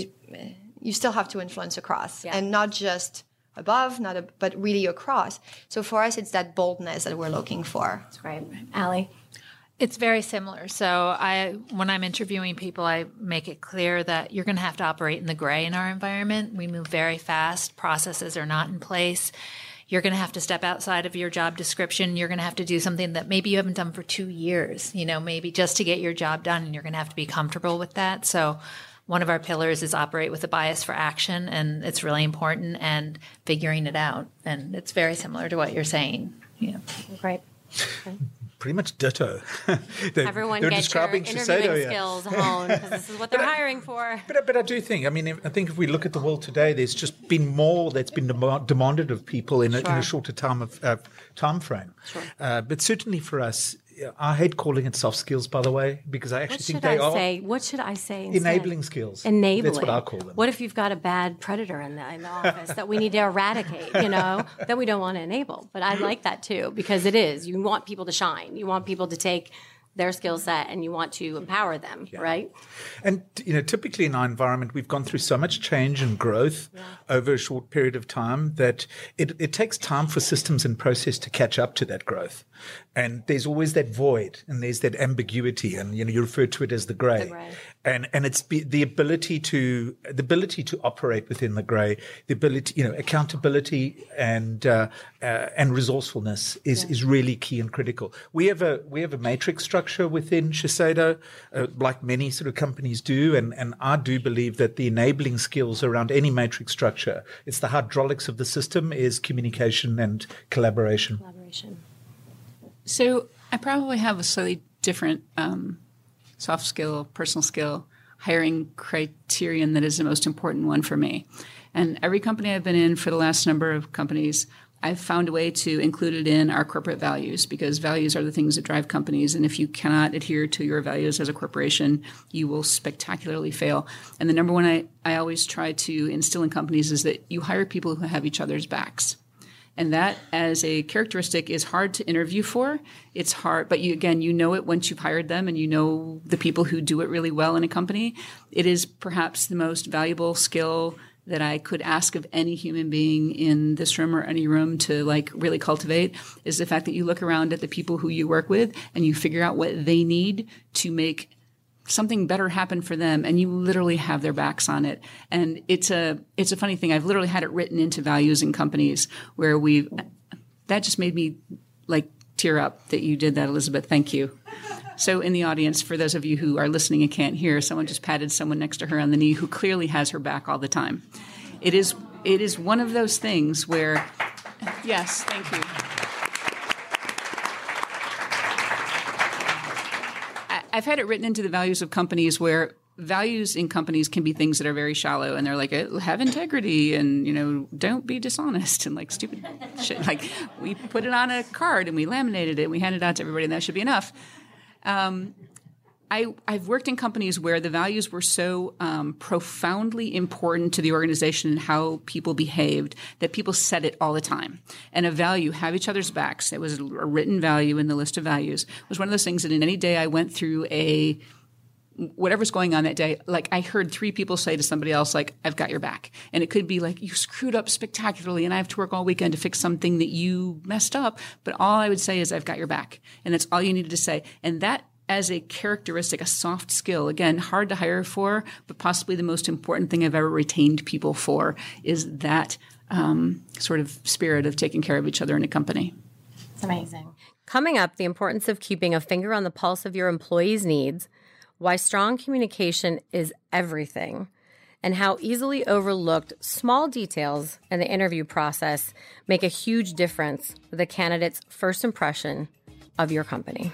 You still have to influence across and not just above, but really across. So for us, it's that boldness that we're looking for. That's great. Allie? It's very similar. So when I'm interviewing people, I make it clear that you're going to have to operate in the gray in our environment. We move very fast. Processes are not in place. You're going to have to step outside of your job description. You're going to have to do something that maybe you haven't done for 2 years, maybe just to get your job done, and you're going to have to be comfortable with that. So one of our pillars is operate with a bias for action, and it's really important, and figuring it out. And it's very similar to what you're saying. Great. Okay. Pretty much ditto. Everyone get your interviewing skills honed, because this is what they're hiring for. But I do think, I think if we look at the world today, there's just been more that's been demanded of people in a shorter time frame. Sure. But certainly for us, I hate calling it soft skills, by the way, because I actually think they are. What should I say instead? Enabling skills. Enabling. That's what I call them. What if you've got a bad predator in the office that we need to eradicate, that we don't want to enable? But I like that too, because it is. You want people to shine. You want people to take their skill set, and you want to empower them, right? And, typically in our environment, we've gone through so much change and growth over a short period of time that it takes time for systems and process to catch up to that growth. And there's always that void, and there's that ambiguity, and you refer to it as the grey. And it's the ability to operate within the grey, the ability, accountability and resourcefulness is really key and critical. We have a matrix structure within Shiseido, like many sort of companies do, and I do believe that the enabling skills around any matrix structure, it's the hydraulics of the system, is communication and collaboration. So I probably have a slightly different soft skill, personal skill, hiring criterion that is the most important one for me. And every company I've been in for the last number of companies, I've found a way to include it in our corporate values, because values are the things that drive companies. And if you cannot adhere to your values as a corporation, you will spectacularly fail. And the number one I always try to instill in companies is that you hire people who have each other's backs. And that, as a characteristic, is hard to interview for. It's hard, but you know it once you've hired them, and you know the people who do it really well in a company. It is perhaps the most valuable skill that I could ask of any human being in this room or any room to really cultivate, is the fact that you look around at the people who you work with and you figure out what they need to make something better happen for them, and you literally have their backs on it. And it's a funny thing. I've literally had it written into values in companies where that just made me tear up that you did that, Elizabeth. Thank you. So in the audience, for those of you who are listening and can't hear, someone just patted someone next to her on the knee who clearly has her back all the time. It is one of those things where Yes, thank you. I've had it written into the values of companies where values in companies can be things that are very shallow, and they're like, have integrity and, don't be dishonest and like stupid shit. Like we put it on a card and we laminated it and we handed it out to everybody and that should be enough. I've worked in companies where the values were so profoundly important to the organization and how people behaved that people said it all the time. And a value, have each other's backs, it was a written value in the list of values, was one of those things that in any day I went through whatever's going on that day, like I heard 3 people say to somebody else, like, I've got your back. And it could be like, you screwed up spectacularly and I have to work all weekend to fix something that you messed up. But all I would say is, I've got your back. And that's all you needed to say. And that, as a characteristic, a soft skill, again, hard to hire for, but possibly the most important thing I've ever retained people for, is that sort of spirit of taking care of each other in a company. It's amazing. Coming up, the importance of keeping a finger on the pulse of your employees' needs, why strong communication is everything, and how easily overlooked small details in the interview process make a huge difference with a candidate's first impression of your company.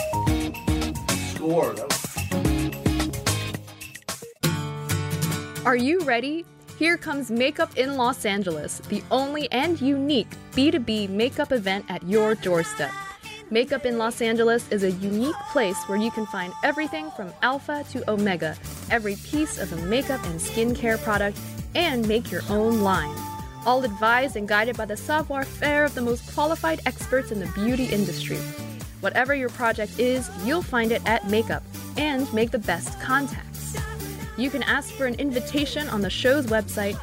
Are you ready? Here comes Makeup in Los Angeles, the only and unique B2B makeup event at your doorstep. Makeup in Los Angeles is a unique place where you can find everything from alpha to omega, every piece of a makeup and skincare product, and make your own line. All advised and guided by the savoir-faire of the most qualified experts in the beauty industry. Whatever your project is, you'll find it at Makeup, and make the best contacts. You can ask for an invitation on the show's website,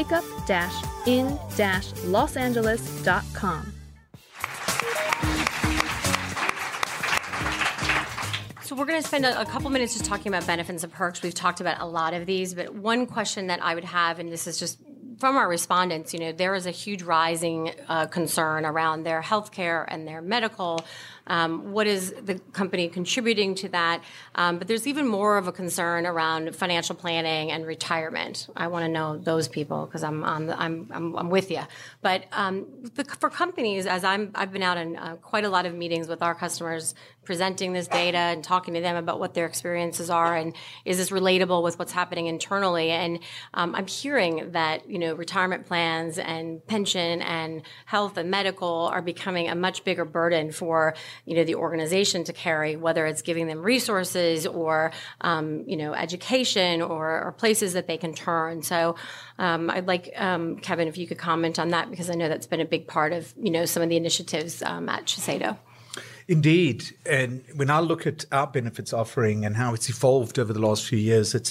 makeup-in-losangeles.com. So we're going to spend a couple minutes just talking about benefits and perks. We've talked about a lot of these, but one question that I would have, and this is just from our respondents, there is a huge rising concern around their healthcare and their medical. What is the company contributing to that? But there's even more of a concern around financial planning and retirement. I want to know those people because I'm with you. But for companies, as I've been out in quite a lot of meetings with our customers, presenting this data and talking to them about what their experiences are and is this relatable with what's happening internally. And I'm hearing that retirement plans and pension and health and medical are becoming a much bigger burden for the organization to carry, whether it's giving them resources or, education or places that they can turn. So I'd like, Kevin, if you could comment on that, because I know that's been a big part of, some of the initiatives at Shiseido. Indeed. And when I look at our benefits offering and how it's evolved over the last few years, it's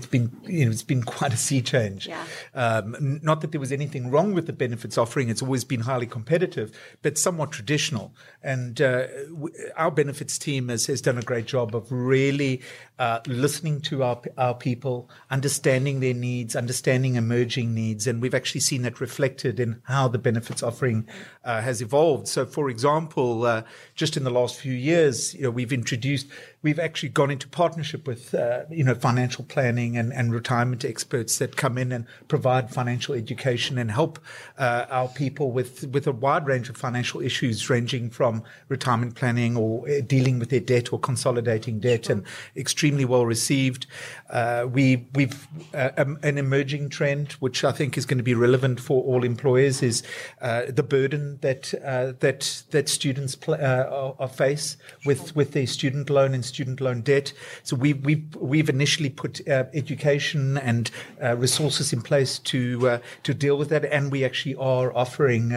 been quite a sea change. Yeah. Not that there was anything wrong with the benefits offering. It's always been highly competitive, but somewhat traditional. And our benefits team has done a great job of really listening to our people, understanding their needs, understanding emerging needs. And we've actually seen that reflected in how the benefits offering has evolved. So, for example, just in the last few years, we've actually gone into partnership with, financial planning and retirement experts that come in and provide financial education and help our people with a wide range of financial issues, ranging from retirement planning or dealing with their debt or consolidating debt, and extremely well received. We've an emerging trend, which I think is going to be relevant for all employers, is the burden that students face with their student loan and student loan debt. So we've initially put education and resources in place to deal with that, and we actually are offering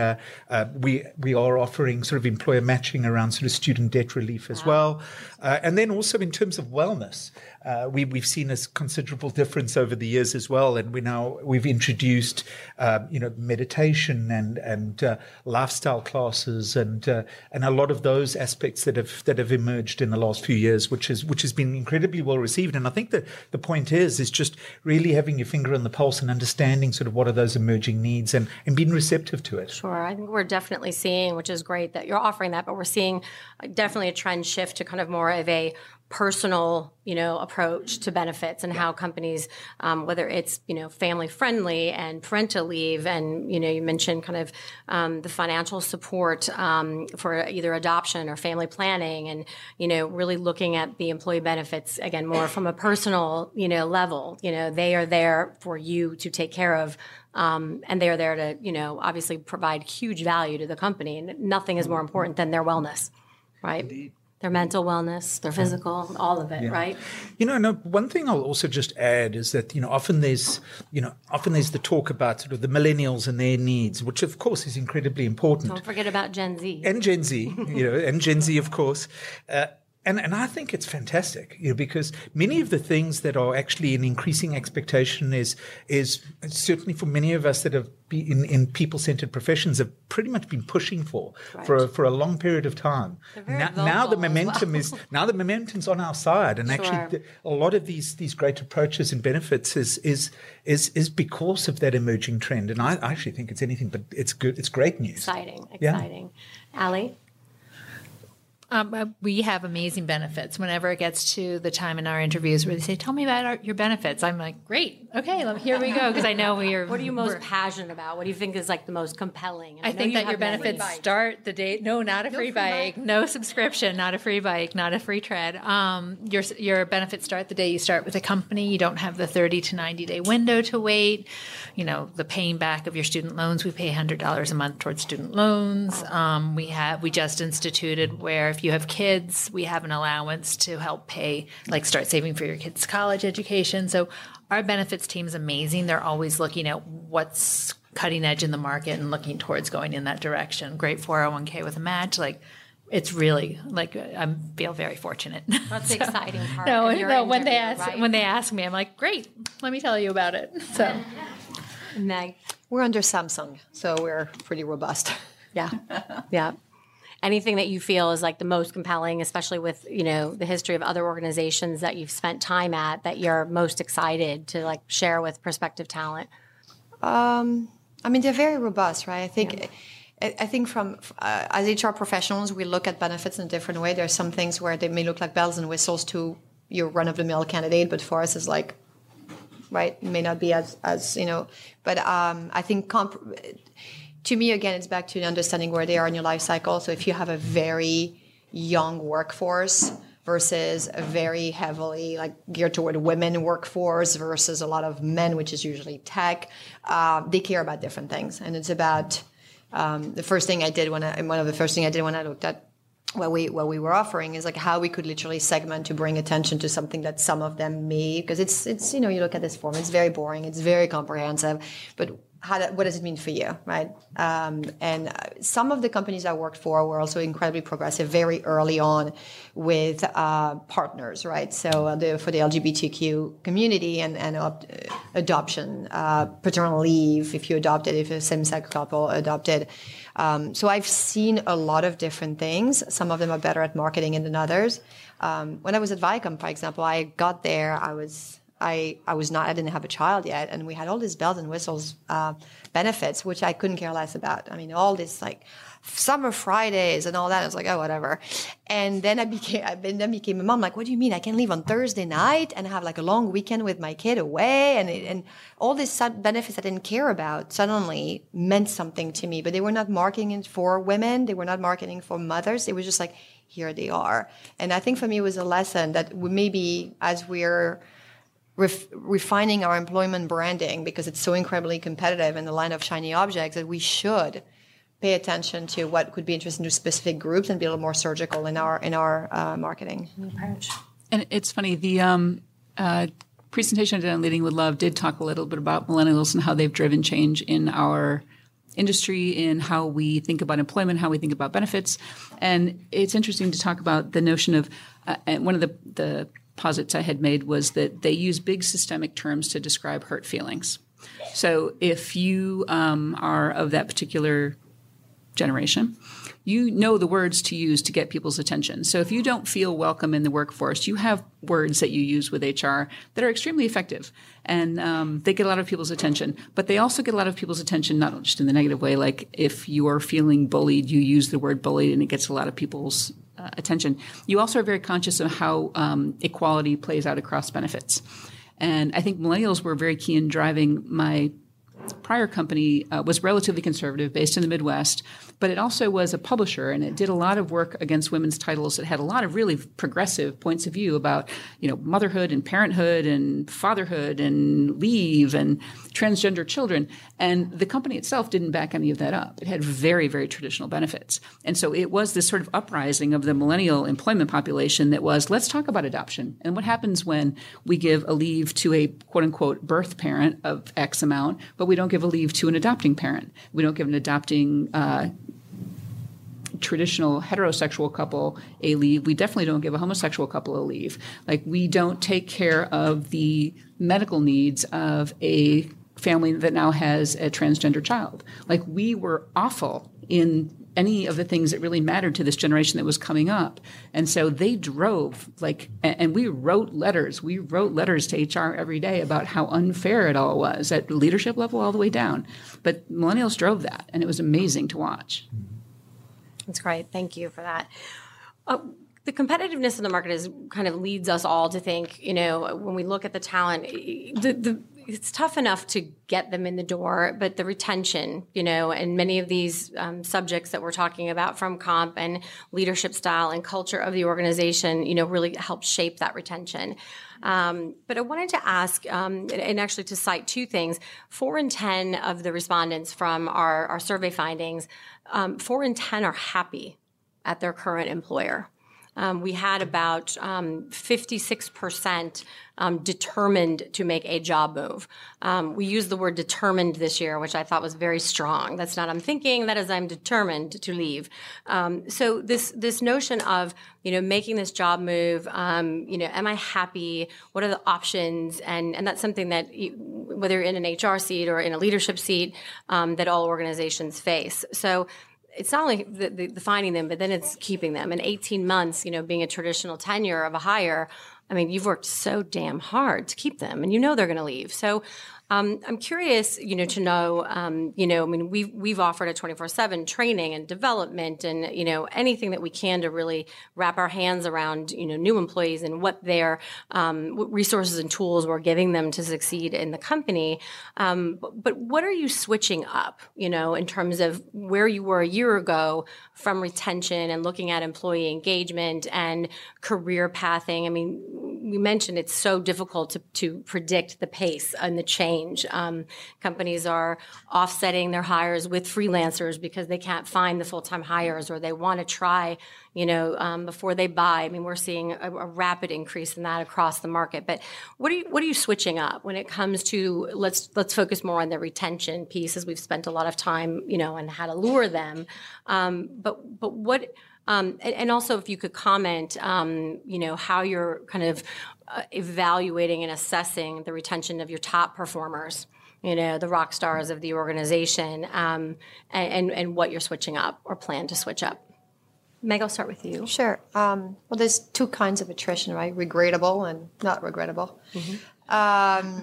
sort of employer matching around sort of student debt relief as well, and then also in terms of wellness. We've seen a considerable difference over the years as well, and we've introduced meditation and lifestyle classes and a lot of those aspects that have emerged in the last few years, which has been incredibly well received. And I think that the point is just really having your finger on the pulse and understanding sort of what are those emerging needs and being receptive to it. Sure, I think we're definitely seeing, which is great that you're offering that, but we're seeing definitely a trend shift to kind of more of a personal, approach to benefits and how companies, whether it's, family friendly and parental leave. And, you mentioned kind of the financial support for either adoption or family planning and, really looking at the employee benefits, again, more from a personal, level. They are there for you to take care of. And they are there to, obviously provide huge value to the company. And nothing is more important than their wellness, right? Indeed. Their mental wellness, their physical, all of it, right? One thing I'll also just add is that, often there's the talk about sort of the millennials and their needs, which of course is incredibly important. Don't forget about Gen Z. And Gen Z, and Gen Z, of course. And I think it's fantastic, because many of the things that are actually an increasing expectation is certainly for many of us that have been in people-centered professions have pretty much been pushing for a long period of time. Now the momentum now the momentum's on our side, and actually a lot of these great approaches and benefits is because of that emerging trend. And I actually think it's anything but it's good. It's great news. Exciting. Ali? We have amazing benefits. Whenever it gets to the time in our interviews where they say, "Tell me about your benefits," I'm like, "Great, okay, here we go." Because I know we are. What are you most passionate about? What do you think is like the most compelling? I think that your benefits start the day. No, not a free bike. No subscription. Not a free bike. Not a free tread. Your benefits start the day you start with a company. You don't have the 30 to 90 day window to wait. The paying back of your student loans. We pay $100 a month towards student loans. We just instituted where if you have kids, we have an allowance to help pay, start saving for your kids' college education. So our benefits team is amazing. They're always looking at what's cutting edge in the market and looking towards going in that direction. Great 401k with a match. It's really I feel very fortunate. That's the exciting part. No, when they ask me, I'm like, great, let me tell you about it. So, Meg, we're under Samsung, so we're pretty robust. Yeah. Anything that you feel is the most compelling, especially with, the history of other organizations that you've spent time at that you're most excited to share with prospective talent? They're very robust, right? I think from as HR professionals, we look at benefits in a different way. There are some things where they may look like bells and whistles to your run-of-the-mill candidate, but for us, it's right, may not be as but I think to me, again, it's back to understanding where they are in your life cycle. So if you have a very young workforce versus a very heavily geared toward women workforce versus a lot of men, which is usually tech, they care about different things. And it's about the first thing I did when I looked at what we were offering is how we could literally segment to bring attention to something that some of them may, because it's you look at this form, it's very boring, it's very comprehensive, but what does it mean for you, right? And some of the companies I worked for were also incredibly progressive very early on with partners, right? So for the LGBTQ community and adoption, paternal leave, if you adopted, if a same-sex couple adopted. So I've seen a lot of different things. Some of them are better at marketing than others. When I was at Viacom, for example, I got there, I didn't have a child yet, and we had all these bells and whistles benefits, which I couldn't care less about. All this summer Fridays and all that. I was oh, whatever. And then I became a mom. What do you mean? I can leave on Thursday night and have a long weekend with my kid away, and all these benefits I didn't care about suddenly meant something to me. But they were not marketing it for women. They were not marketing for mothers. It was just here they are. And I think for me it was a lesson that maybe as we're refining our employment branding, because it's so incredibly competitive in the line of shiny objects, that we should pay attention to what could be interesting to specific groups and be a little more surgical in our marketing approach. And it's funny, the presentation I did on Leading with Love did talk a little bit about millennials and how they've driven change in our industry, in how we think about employment, how we think about benefits. And it's interesting to talk about the notion of one of the posits I had made was that they use big systemic terms to describe hurt feelings. So if you are of that particular generation, you know the words to use to get people's attention. So if you don't feel welcome in the workforce, you have words that you use with HR that are extremely effective, and they get a lot of people's attention. But they also get a lot of people's attention, not just in the negative way. If you are feeling bullied, you use the word bullied, and it gets a lot of people's attention. You also are very conscious of how equality plays out across benefits. And I think millennials were very key in driving my prior company was relatively conservative, based in the Midwest, but it also was a publisher, and it did a lot of work against women's titles. It had a lot of really progressive points of view about, motherhood and parenthood and fatherhood and leave and transgender children. And the company itself didn't back any of that up. It had very, very traditional benefits. And so it was this sort of uprising of the millennial employment population that was, let's talk about adoption. And what happens when we give a leave to a quote unquote birth parent of X amount, but we don't give a leave to an adopting parent. We don't give an adopting traditional heterosexual couple a leave. We definitely don't give a homosexual couple a leave. Like, we don't take care of the medical needs of a family that now has a transgender child. Like, we were awful in any of the things that really mattered to this generation that was coming up. And so they drove, and we wrote letters. We wrote letters to HR every day about how unfair it all was at leadership level all the way down. But millennials drove that, and it was amazing to watch. That's great. Thank you for that. The competitiveness of the market is kind of leads us all to think, when we look at the talent, it's tough enough to get them in the door, but the retention, and many of these subjects that we're talking about, from comp and leadership style and culture of the organization, really help shape that retention. But I wanted to ask, and actually to cite two things. 4 in 10 of the respondents from our survey findings, 4 in 10 are happy at their current employer. We had about 56% determined to make a job move. We used the word determined this year, which I thought was very strong. That's not I'm thinking, that is I'm determined to leave. So this notion of, making this job move, am I happy? What are the options? And that's something that whether you're in an HR seat or in a leadership seat, that all organizations face. So it's not only the finding them, but then it's keeping them. In 18 months, being a traditional tenure of a hire, you've worked so damn hard to keep them, and they're going to leave. So I'm curious, to know, we've offered a 24/7 training and development and, anything that we can to really wrap our hands around, new employees and what their resources and tools we're giving them to succeed in the company. But what are you switching up, in terms of where you were a year ago from retention and looking at employee engagement and career pathing? We mentioned it's so difficult to predict the pace and the change. Companies are offsetting their hires with freelancers because they can't find the full-time hires, or they want to try, before they buy. We're seeing a rapid increase in that across the market. But what are you switching up when it comes to let's focus more on the retention piece, as we've spent a lot of time, and how to lure them. But what and also if you could comment, how you're kind of evaluating and assessing the retention of your top performers, the rock stars of the organization, and what you're switching up or plan to switch up. Meg, I'll start with you. Sure. Well, there's two kinds of attrition, right? Regrettable and not regrettable. Mm-hmm.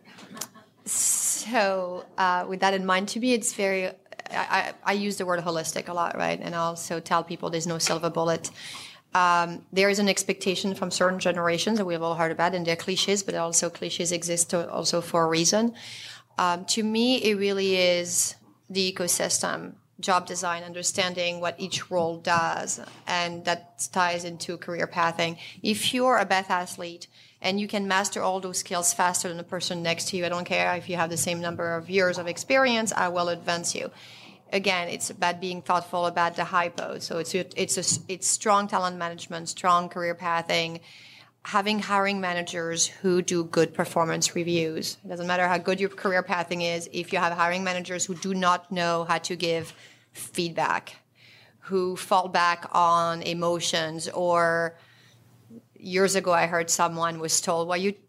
So with that in mind, to me, it's very... I use the word holistic a lot, right? And I also tell people there's no silver bullet. There is an expectation from certain generations that we've all heard about, and they're cliches, but also cliches exist also for a reason. To me, it really is the ecosystem, job design, understanding what each role does, and that ties into career pathing. If you're a Beth athlete and you can master all those skills faster than the person next to you, I don't care if you have the same number of years of experience, I will advance you. Again, it's about being thoughtful about the hypo. So it's strong talent management, strong career pathing, having hiring managers who do good performance reviews. It doesn't matter how good your career pathing is. If you have hiring managers who do not know how to give feedback, who fall back on emotions, or years ago I heard someone was told, well, you're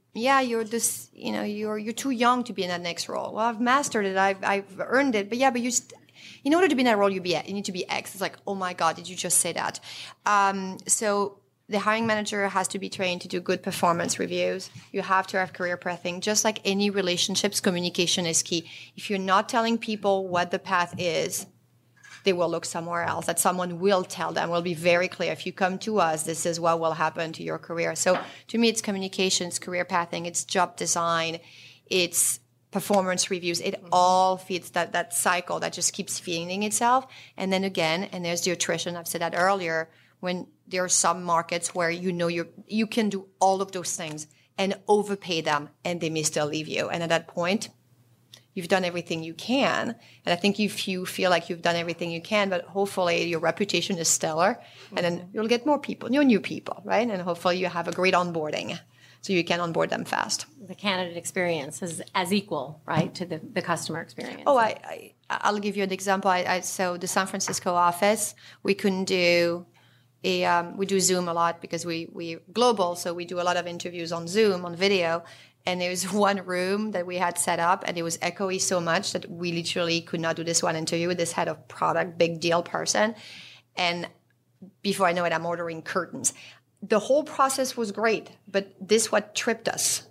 too young to be in that next role. Well, I've mastered it. I've earned it. But in order to be in that role, you need to be X. It's like, oh my God, did you just say that? So the hiring manager has to be trained to do good performance reviews. You have to have career pathing. Just like any relationships, communication is key. If you're not telling people what the path is, they will look somewhere else, that someone will tell them, will be very clear. If you come to us, this is what will happen to your career. So to me, it's communications, career pathing, it's job design, it's performance reviews. It all feeds that cycle that just keeps feeding itself. And then again, and there's the attrition, I've said that earlier, when there are some markets where you can do all of those things and overpay them and they may still leave you. And at that point, you've done everything you can. And I think if you feel like you've done everything you can, but hopefully your reputation is stellar, and then you'll get more people, new people, right? And hopefully you have a great onboarding so you can onboard them fast. The candidate experience is as equal, right, to the customer experience. Oh, I'll give you an example. So the San Francisco office, we couldn't do we do Zoom a lot because we're global, so we do a lot of interviews on Zoom, on video. And there was one room that we had set up, and it was echoey so much that we literally could not do this one interview with this head of product, big deal person. And before I know it, I'm ordering curtains. The whole process was great, but this what tripped us.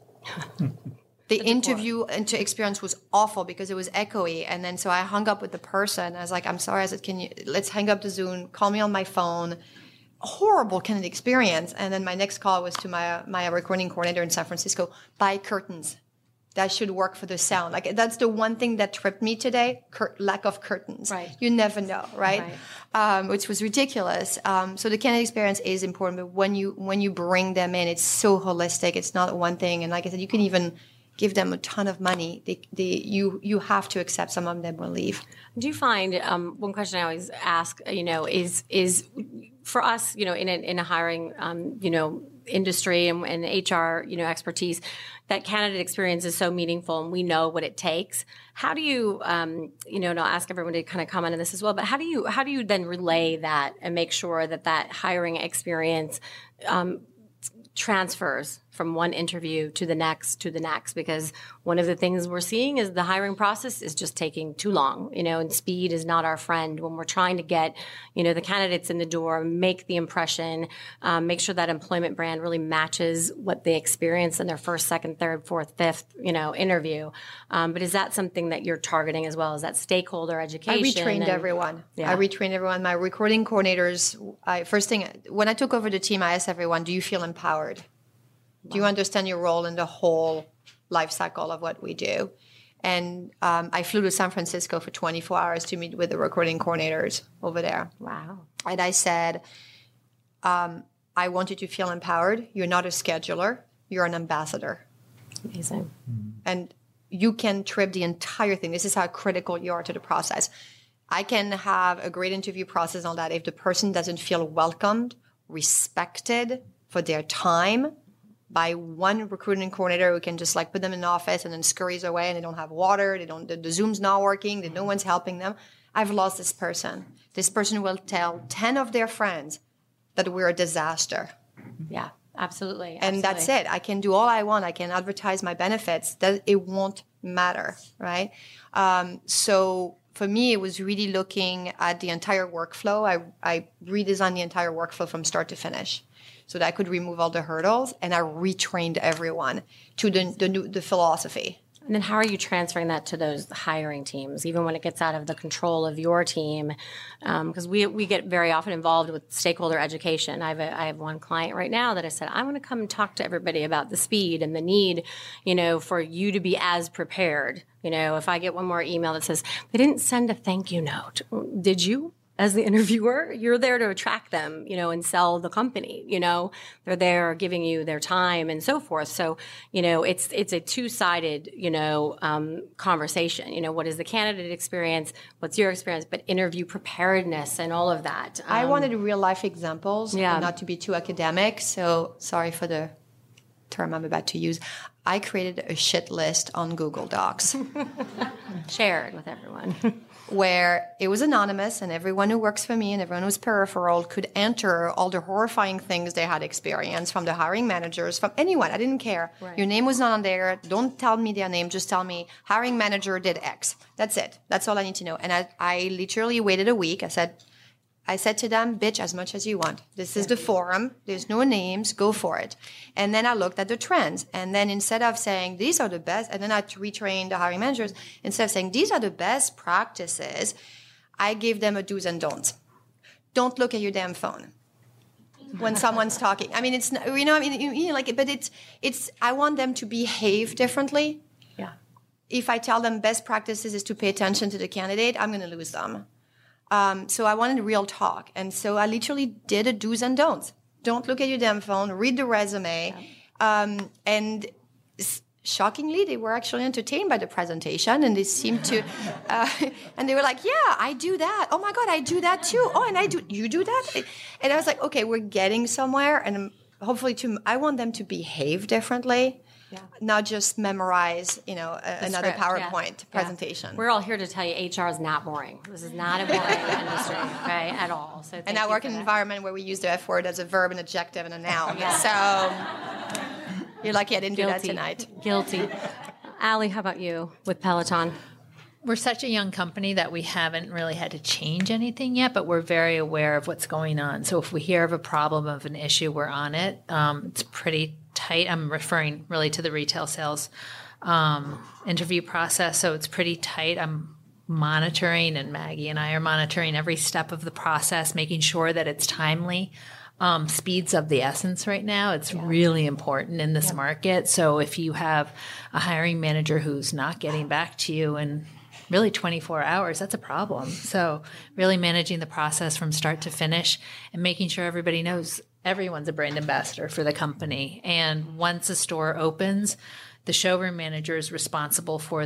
The interview experience was awful because it was echoey. And then so I hung up with the person. I was like, I'm sorry. I said, let's hang up the Zoom, call me on my phone. Horrible kind of experience. And then my next call was to my recording coordinator in San Francisco, buy curtains. That should work for the sound. Like, that's the one thing that tripped me today, lack of curtains. Right. You never know, right? Which was ridiculous. So the candidate experience is important, but when you bring them in, it's so holistic. It's not one thing. And like I said, you can even give them a ton of money. You have to accept some of them will leave. Do you find, one question I always ask, is for us, in a hiring, industry and HR, expertise, that candidate experience is so meaningful and we know what it takes. How do you, and I'll ask everyone to kind of comment on this as well, but how do you then relay that and make sure that hiring experience, transfers from one interview to the next, because one of the things we're seeing is the hiring process is just taking too long, and speed is not our friend when we're trying to get, the candidates in the door, make the impression, make sure that employment brand really matches what they experience in their first, second, third, fourth, fifth, interview. But is that something that you're targeting as well? Is that stakeholder education? I retrained everyone. Yeah. I retrained everyone. My recording coordinators, first thing, when I took over the team, I asked everyone, do you feel empowered? Do you understand your role in the whole life cycle of what we do? And I flew to San Francisco for 24 hours to meet with the recording coordinators over there. Wow. And I said, I want you to feel empowered. You're not a scheduler. You're an ambassador. Amazing. And you can trip the entire thing. This is how critical you are to the process. I can have a great interview process on that if the person doesn't feel welcomed, respected for their time, by one recruiting coordinator who can just put them in the office and then scurries away and they don't have water, the Zoom's not working, no one's helping them. I've lost this person. This person will tell 10 of their friends that we're a disaster. Yeah, absolutely. And that's it. I can do all I want. I can advertise my benefits. That it won't matter, right? So for me, it was really looking at the entire workflow. I redesigned the entire workflow from start to finish, so that I could remove all the hurdles, and I retrained everyone to the philosophy. And then how are you transferring that to those hiring teams, even when it gets out of the control of your team? Because we get very often involved with stakeholder education. I have one client right now that I said, I want to come and talk to everybody about the speed and the need, for you to be as prepared. If I get one more email that says, they didn't send a thank you note, did you? As the interviewer, you're there to attract them, and sell the company, they're there giving you their time and so forth. So, it's a two-sided, conversation. What is the candidate experience? What's your experience? But interview preparedness and all of that. I wanted real life examples, not to be too academic. So sorry for the term I'm about to use. I created a shit list on Google Docs. Shared with everyone. Where it was anonymous and everyone who works for me and everyone who's peripheral could enter all the horrifying things they had experienced from the hiring managers, from anyone. I didn't care. Right. Your name was not on there. Don't tell me their name. Just tell me hiring manager did X. That's it. That's all I need to know. And I literally waited a week. I said to them, bitch as much as you want. This is the forum. There's no names. Go for it. And then I looked at the trends. And then instead of saying, these are the best, and then I retrained the hiring managers, instead of saying, these are the best practices, I gave them a do's and don'ts. Don't look at your damn phone when someone's talking. I mean, it's, you know, I mean, like, but it's, I want them to behave differently. Yeah. If I tell them best practices is to pay attention to the candidate, I'm going to lose them. So I wanted real talk. And so I literally did a do's and don'ts. Don't look at your damn phone, read the resume. And shockingly, they were actually entertained by the presentation, and they seemed to, and they were like, yeah, I do that. Oh my God, I do that too. Oh, and you do that? And I was like, okay, we're getting somewhere, and hopefully I want them to behave differently. Yeah. Not just memorize, another script, PowerPoint presentation. We're all here to tell you HR is not boring. This is not a boring industry, okay, at all. So and I work in an environment where we use the F word as a verb, an adjective, and a noun. So you're lucky I didn't do that tonight. Guilty. Allie, how about you with Peloton? We're such a young company that we haven't really had to change anything yet, but we're very aware of what's going on. So if we hear of a problem, of an issue, we're on it. It's pretty tight. I'm referring really to the retail sales interview process. So it's pretty tight. I'm monitoring, and Maggie and I are monitoring every step of the process, making sure that it's timely. Speed's of the essence right now. It's really important in this market. So if you have a hiring manager who's not getting back to you in really 24 hours, that's a problem. So really managing the process from start to finish and making sure everybody knows everyone's a brand ambassador for the company. And once a store opens, the showroom manager is responsible for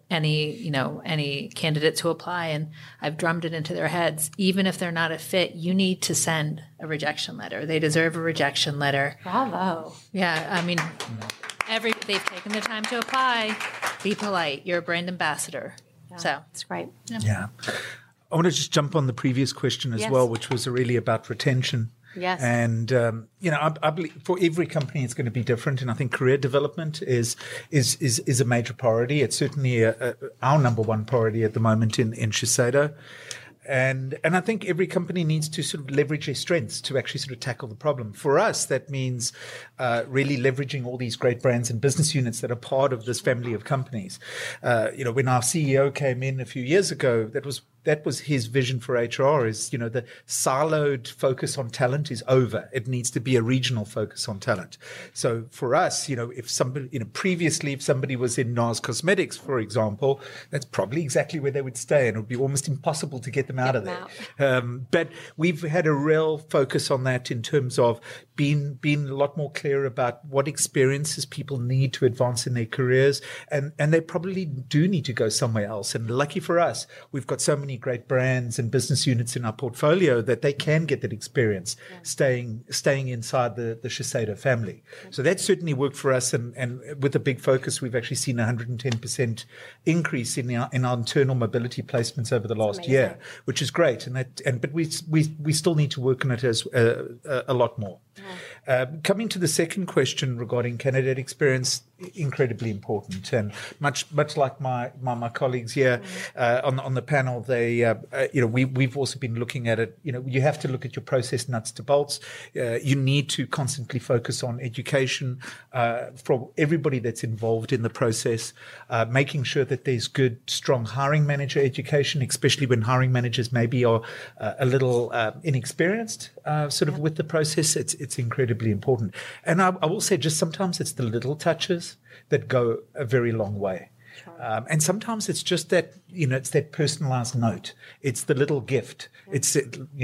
any candidates who apply. And I've drummed it into their heads. Even if they're not a fit, you need to send a rejection letter. They deserve a rejection letter. Bravo. Yeah. I mean, they've taken the time to apply. Be polite. You're a brand ambassador. Yeah, so it's great. Yeah. I want to just jump on the previous question as well, which was really about retention. Yes. And, I believe for every company, it's going to be different. And I think career development is a major priority. It's certainly our number one priority at the moment in Shiseido. And I think every company needs to sort of leverage their strengths to actually sort of tackle the problem. For us, that means really leveraging all these great brands and business units that are part of this family of companies. When our CEO came in a few years ago, that was his vision for HR is, the siloed focus on talent is over. It needs to be a regional focus on talent. So for us, if somebody, previously, if somebody was in NARS Cosmetics, for example, that's probably exactly where they would stay, and it would be almost impossible to get them out of there. But we've had a real focus on that in terms of being a lot more clear about what experiences people need to advance in their careers. And they probably do need to go somewhere else. And lucky for us, we've got so many great brands and business units in our portfolio that they can get that experience staying inside the Shiseido family. So that certainly worked for us. And with a big focus, we've actually seen 110% increase in our internal mobility placements over the last year, which is great. But we still need to work on it as a lot more. Coming to the second question regarding candidate experience, incredibly important, and much like my colleagues here on the panel, we've also been looking at it. You have to look at your process nuts to bolts. You need to constantly focus on education for everybody that's involved in the process, making sure that there's good, strong hiring manager education, especially when hiring managers maybe are a little inexperienced with the process. It's incredibly important. And I will say, just sometimes it's the little touches that go a very long way. Sure. And sometimes it's just that, it's that personalized note. It's the little gift. Yeah. It's,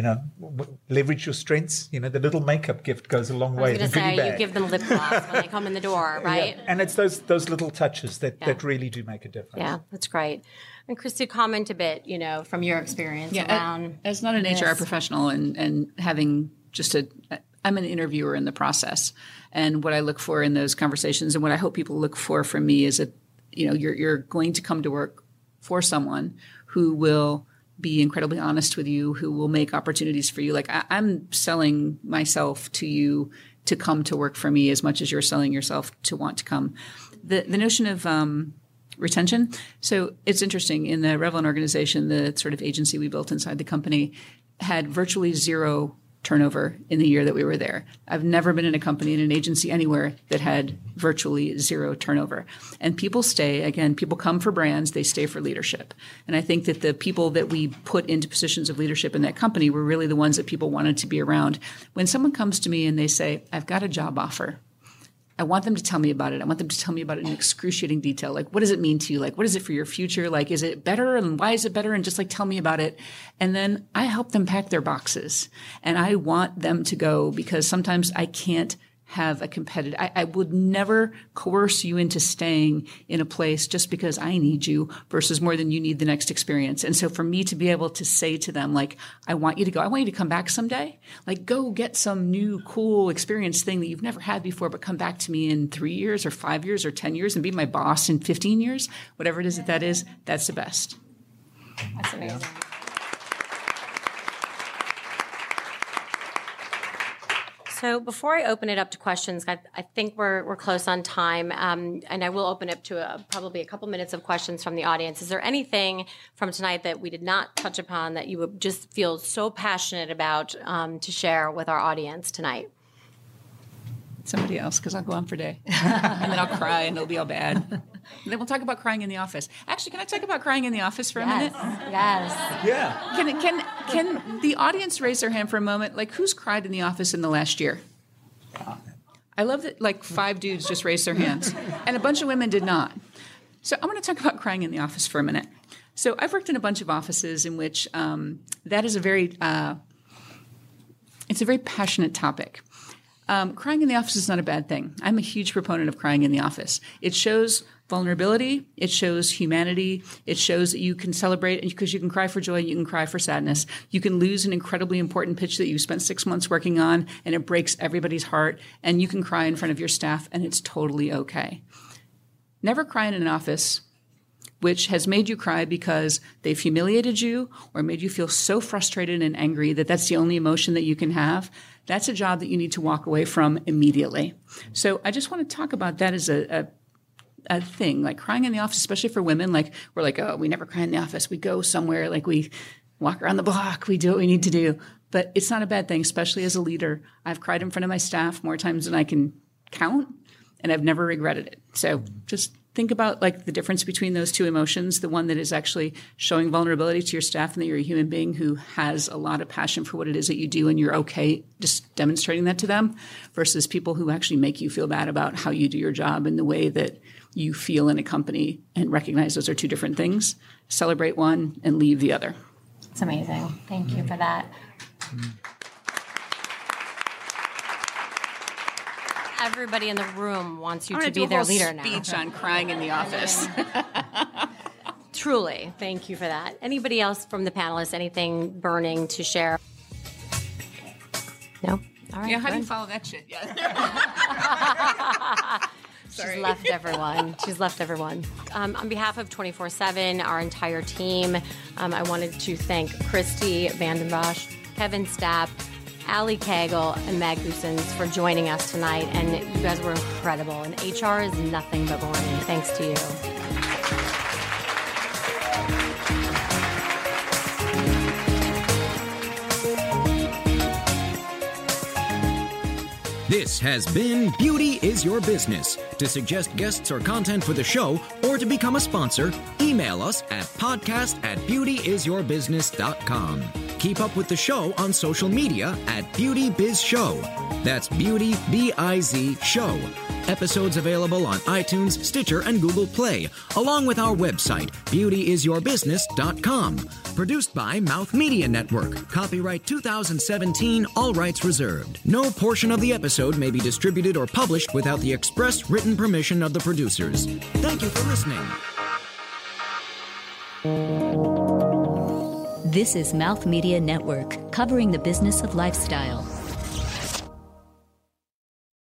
leverage your strengths. The little makeup gift goes a long way. I was going to say, you give them lip gloss when they come in the door, right? Yeah. And it's those little touches that really do make a difference. Yeah, that's great. And Christy, comment a bit, from your experience around as not an HR professional and having just I'm an interviewer in the process. And what I look for in those conversations and what I hope people look for from me is that, you're going to come to work for someone who will be incredibly honest with you, who will make opportunities for you. Like I'm selling myself to you to come to work for me as much as you're selling yourself to want to come. The notion of retention. So it's interesting. In the Revlon organization, the sort of agency we built inside the company had virtually zero turnover in the year that we were there. I've never been in a company, in an agency, anywhere that had virtually zero turnover. And people stay, again, people come for brands, they stay for leadership. And I think that the people that we put into positions of leadership in that company were really the ones that people wanted to be around. When someone comes to me and they say, I've got a job offer, I want them to tell me about it. I want them to tell me about it in excruciating detail. Like, what does it mean to you? Like, what is it for your future? Like, is it better? And why is it better? And just like, tell me about it. And then I help them pack their boxes. And I want them to go because sometimes I can't have a competitive, I would never coerce you into staying in a place just because I need you versus more than you need the next experience. And so for me to be able to say to them, like, I want you to go, I want you to come back someday, like go get some new cool experience thing that you've never had before, but come back to me in 3 years or 5 years or 10 years and be my boss in 15 years, whatever it is that is, that's the best. That's amazing. So before I open it up to questions, I think we're close on time, and I will open it to probably a couple minutes of questions from the audience. Is there anything from tonight that we did not touch upon that you would just feel so passionate about to share with our audience tonight? Somebody else, because I'll go on for a day. And then I'll cry and it'll be all bad. And then we'll talk about crying in the office. Actually, can I talk about crying in the office for a minute? Yes. Yeah. Can the audience raise their hand for a moment? Like, who's cried in the office in the last year? I love that, like, 5 dudes just raised their hands. And a bunch of women did not. So I want to talk about crying in the office for a minute. So I've worked in a bunch of offices in which that is a very passionate topic. Crying in the office is not a bad thing. I'm a huge proponent of crying in the office. It shows vulnerability. It shows humanity. It shows that you can celebrate because you can cry for joy. You can cry for sadness. You can lose an incredibly important pitch that you spent 6 months working on and it breaks everybody's heart. And you can cry in front of your staff and it's totally okay. Never cry in an office which has made you cry because they've humiliated you or made you feel so frustrated and angry that that's the only emotion that you can have. That's a job that you need to walk away from immediately. So I just want to talk about that as a thing, like crying in the office, especially for women. Like, we're like, oh, we never cry in the office. We go somewhere, like we walk around the block. We do what we need to do. But it's not a bad thing, especially as a leader. I've cried in front of my staff more times than I can count, and I've never regretted it. So just think about like the difference between those two emotions, the one that is actually showing vulnerability to your staff and that you're a human being who has a lot of passion for what it is that you do and you're okay just demonstrating that to them, versus people who actually make you feel bad about how you do your job and the way that you feel in a company, and recognize those are two different things. Celebrate one and leave the other. It's amazing. Thank you for that. Everybody in the room wants you to be their leader now. Speech on crying in the office. Truly. Thank you for that. Anybody else from the panelists, anything burning to share? No? All right. Yeah, how do you follow that shit? Yeah. She's left everyone. On behalf of 24/7, our entire team, I wanted to thank Christy Vanden Bossche, Kevin Stapp, Ali Cagle, and Meg Goossens for joining us tonight. And you guys were incredible. And HR is nothing but boring. Thanks to you. This has been Beauty is Your Business. To suggest guests or content for the show, or to become a sponsor, email us at podcast@beautyisyourbusiness.com. Keep up with the show on social media at Beauty Biz Show. That's Beauty B-I-Z Show. Episodes available on iTunes, Stitcher, and Google Play, along with our website, beautyisyourbusiness.com. Produced by Mouth Media Network. Copyright 2017, all rights reserved. No portion of the episode may be distributed or published without the express written permission of the producers. Thank you for listening. This is Mouth Media Network, covering the business of lifestyle.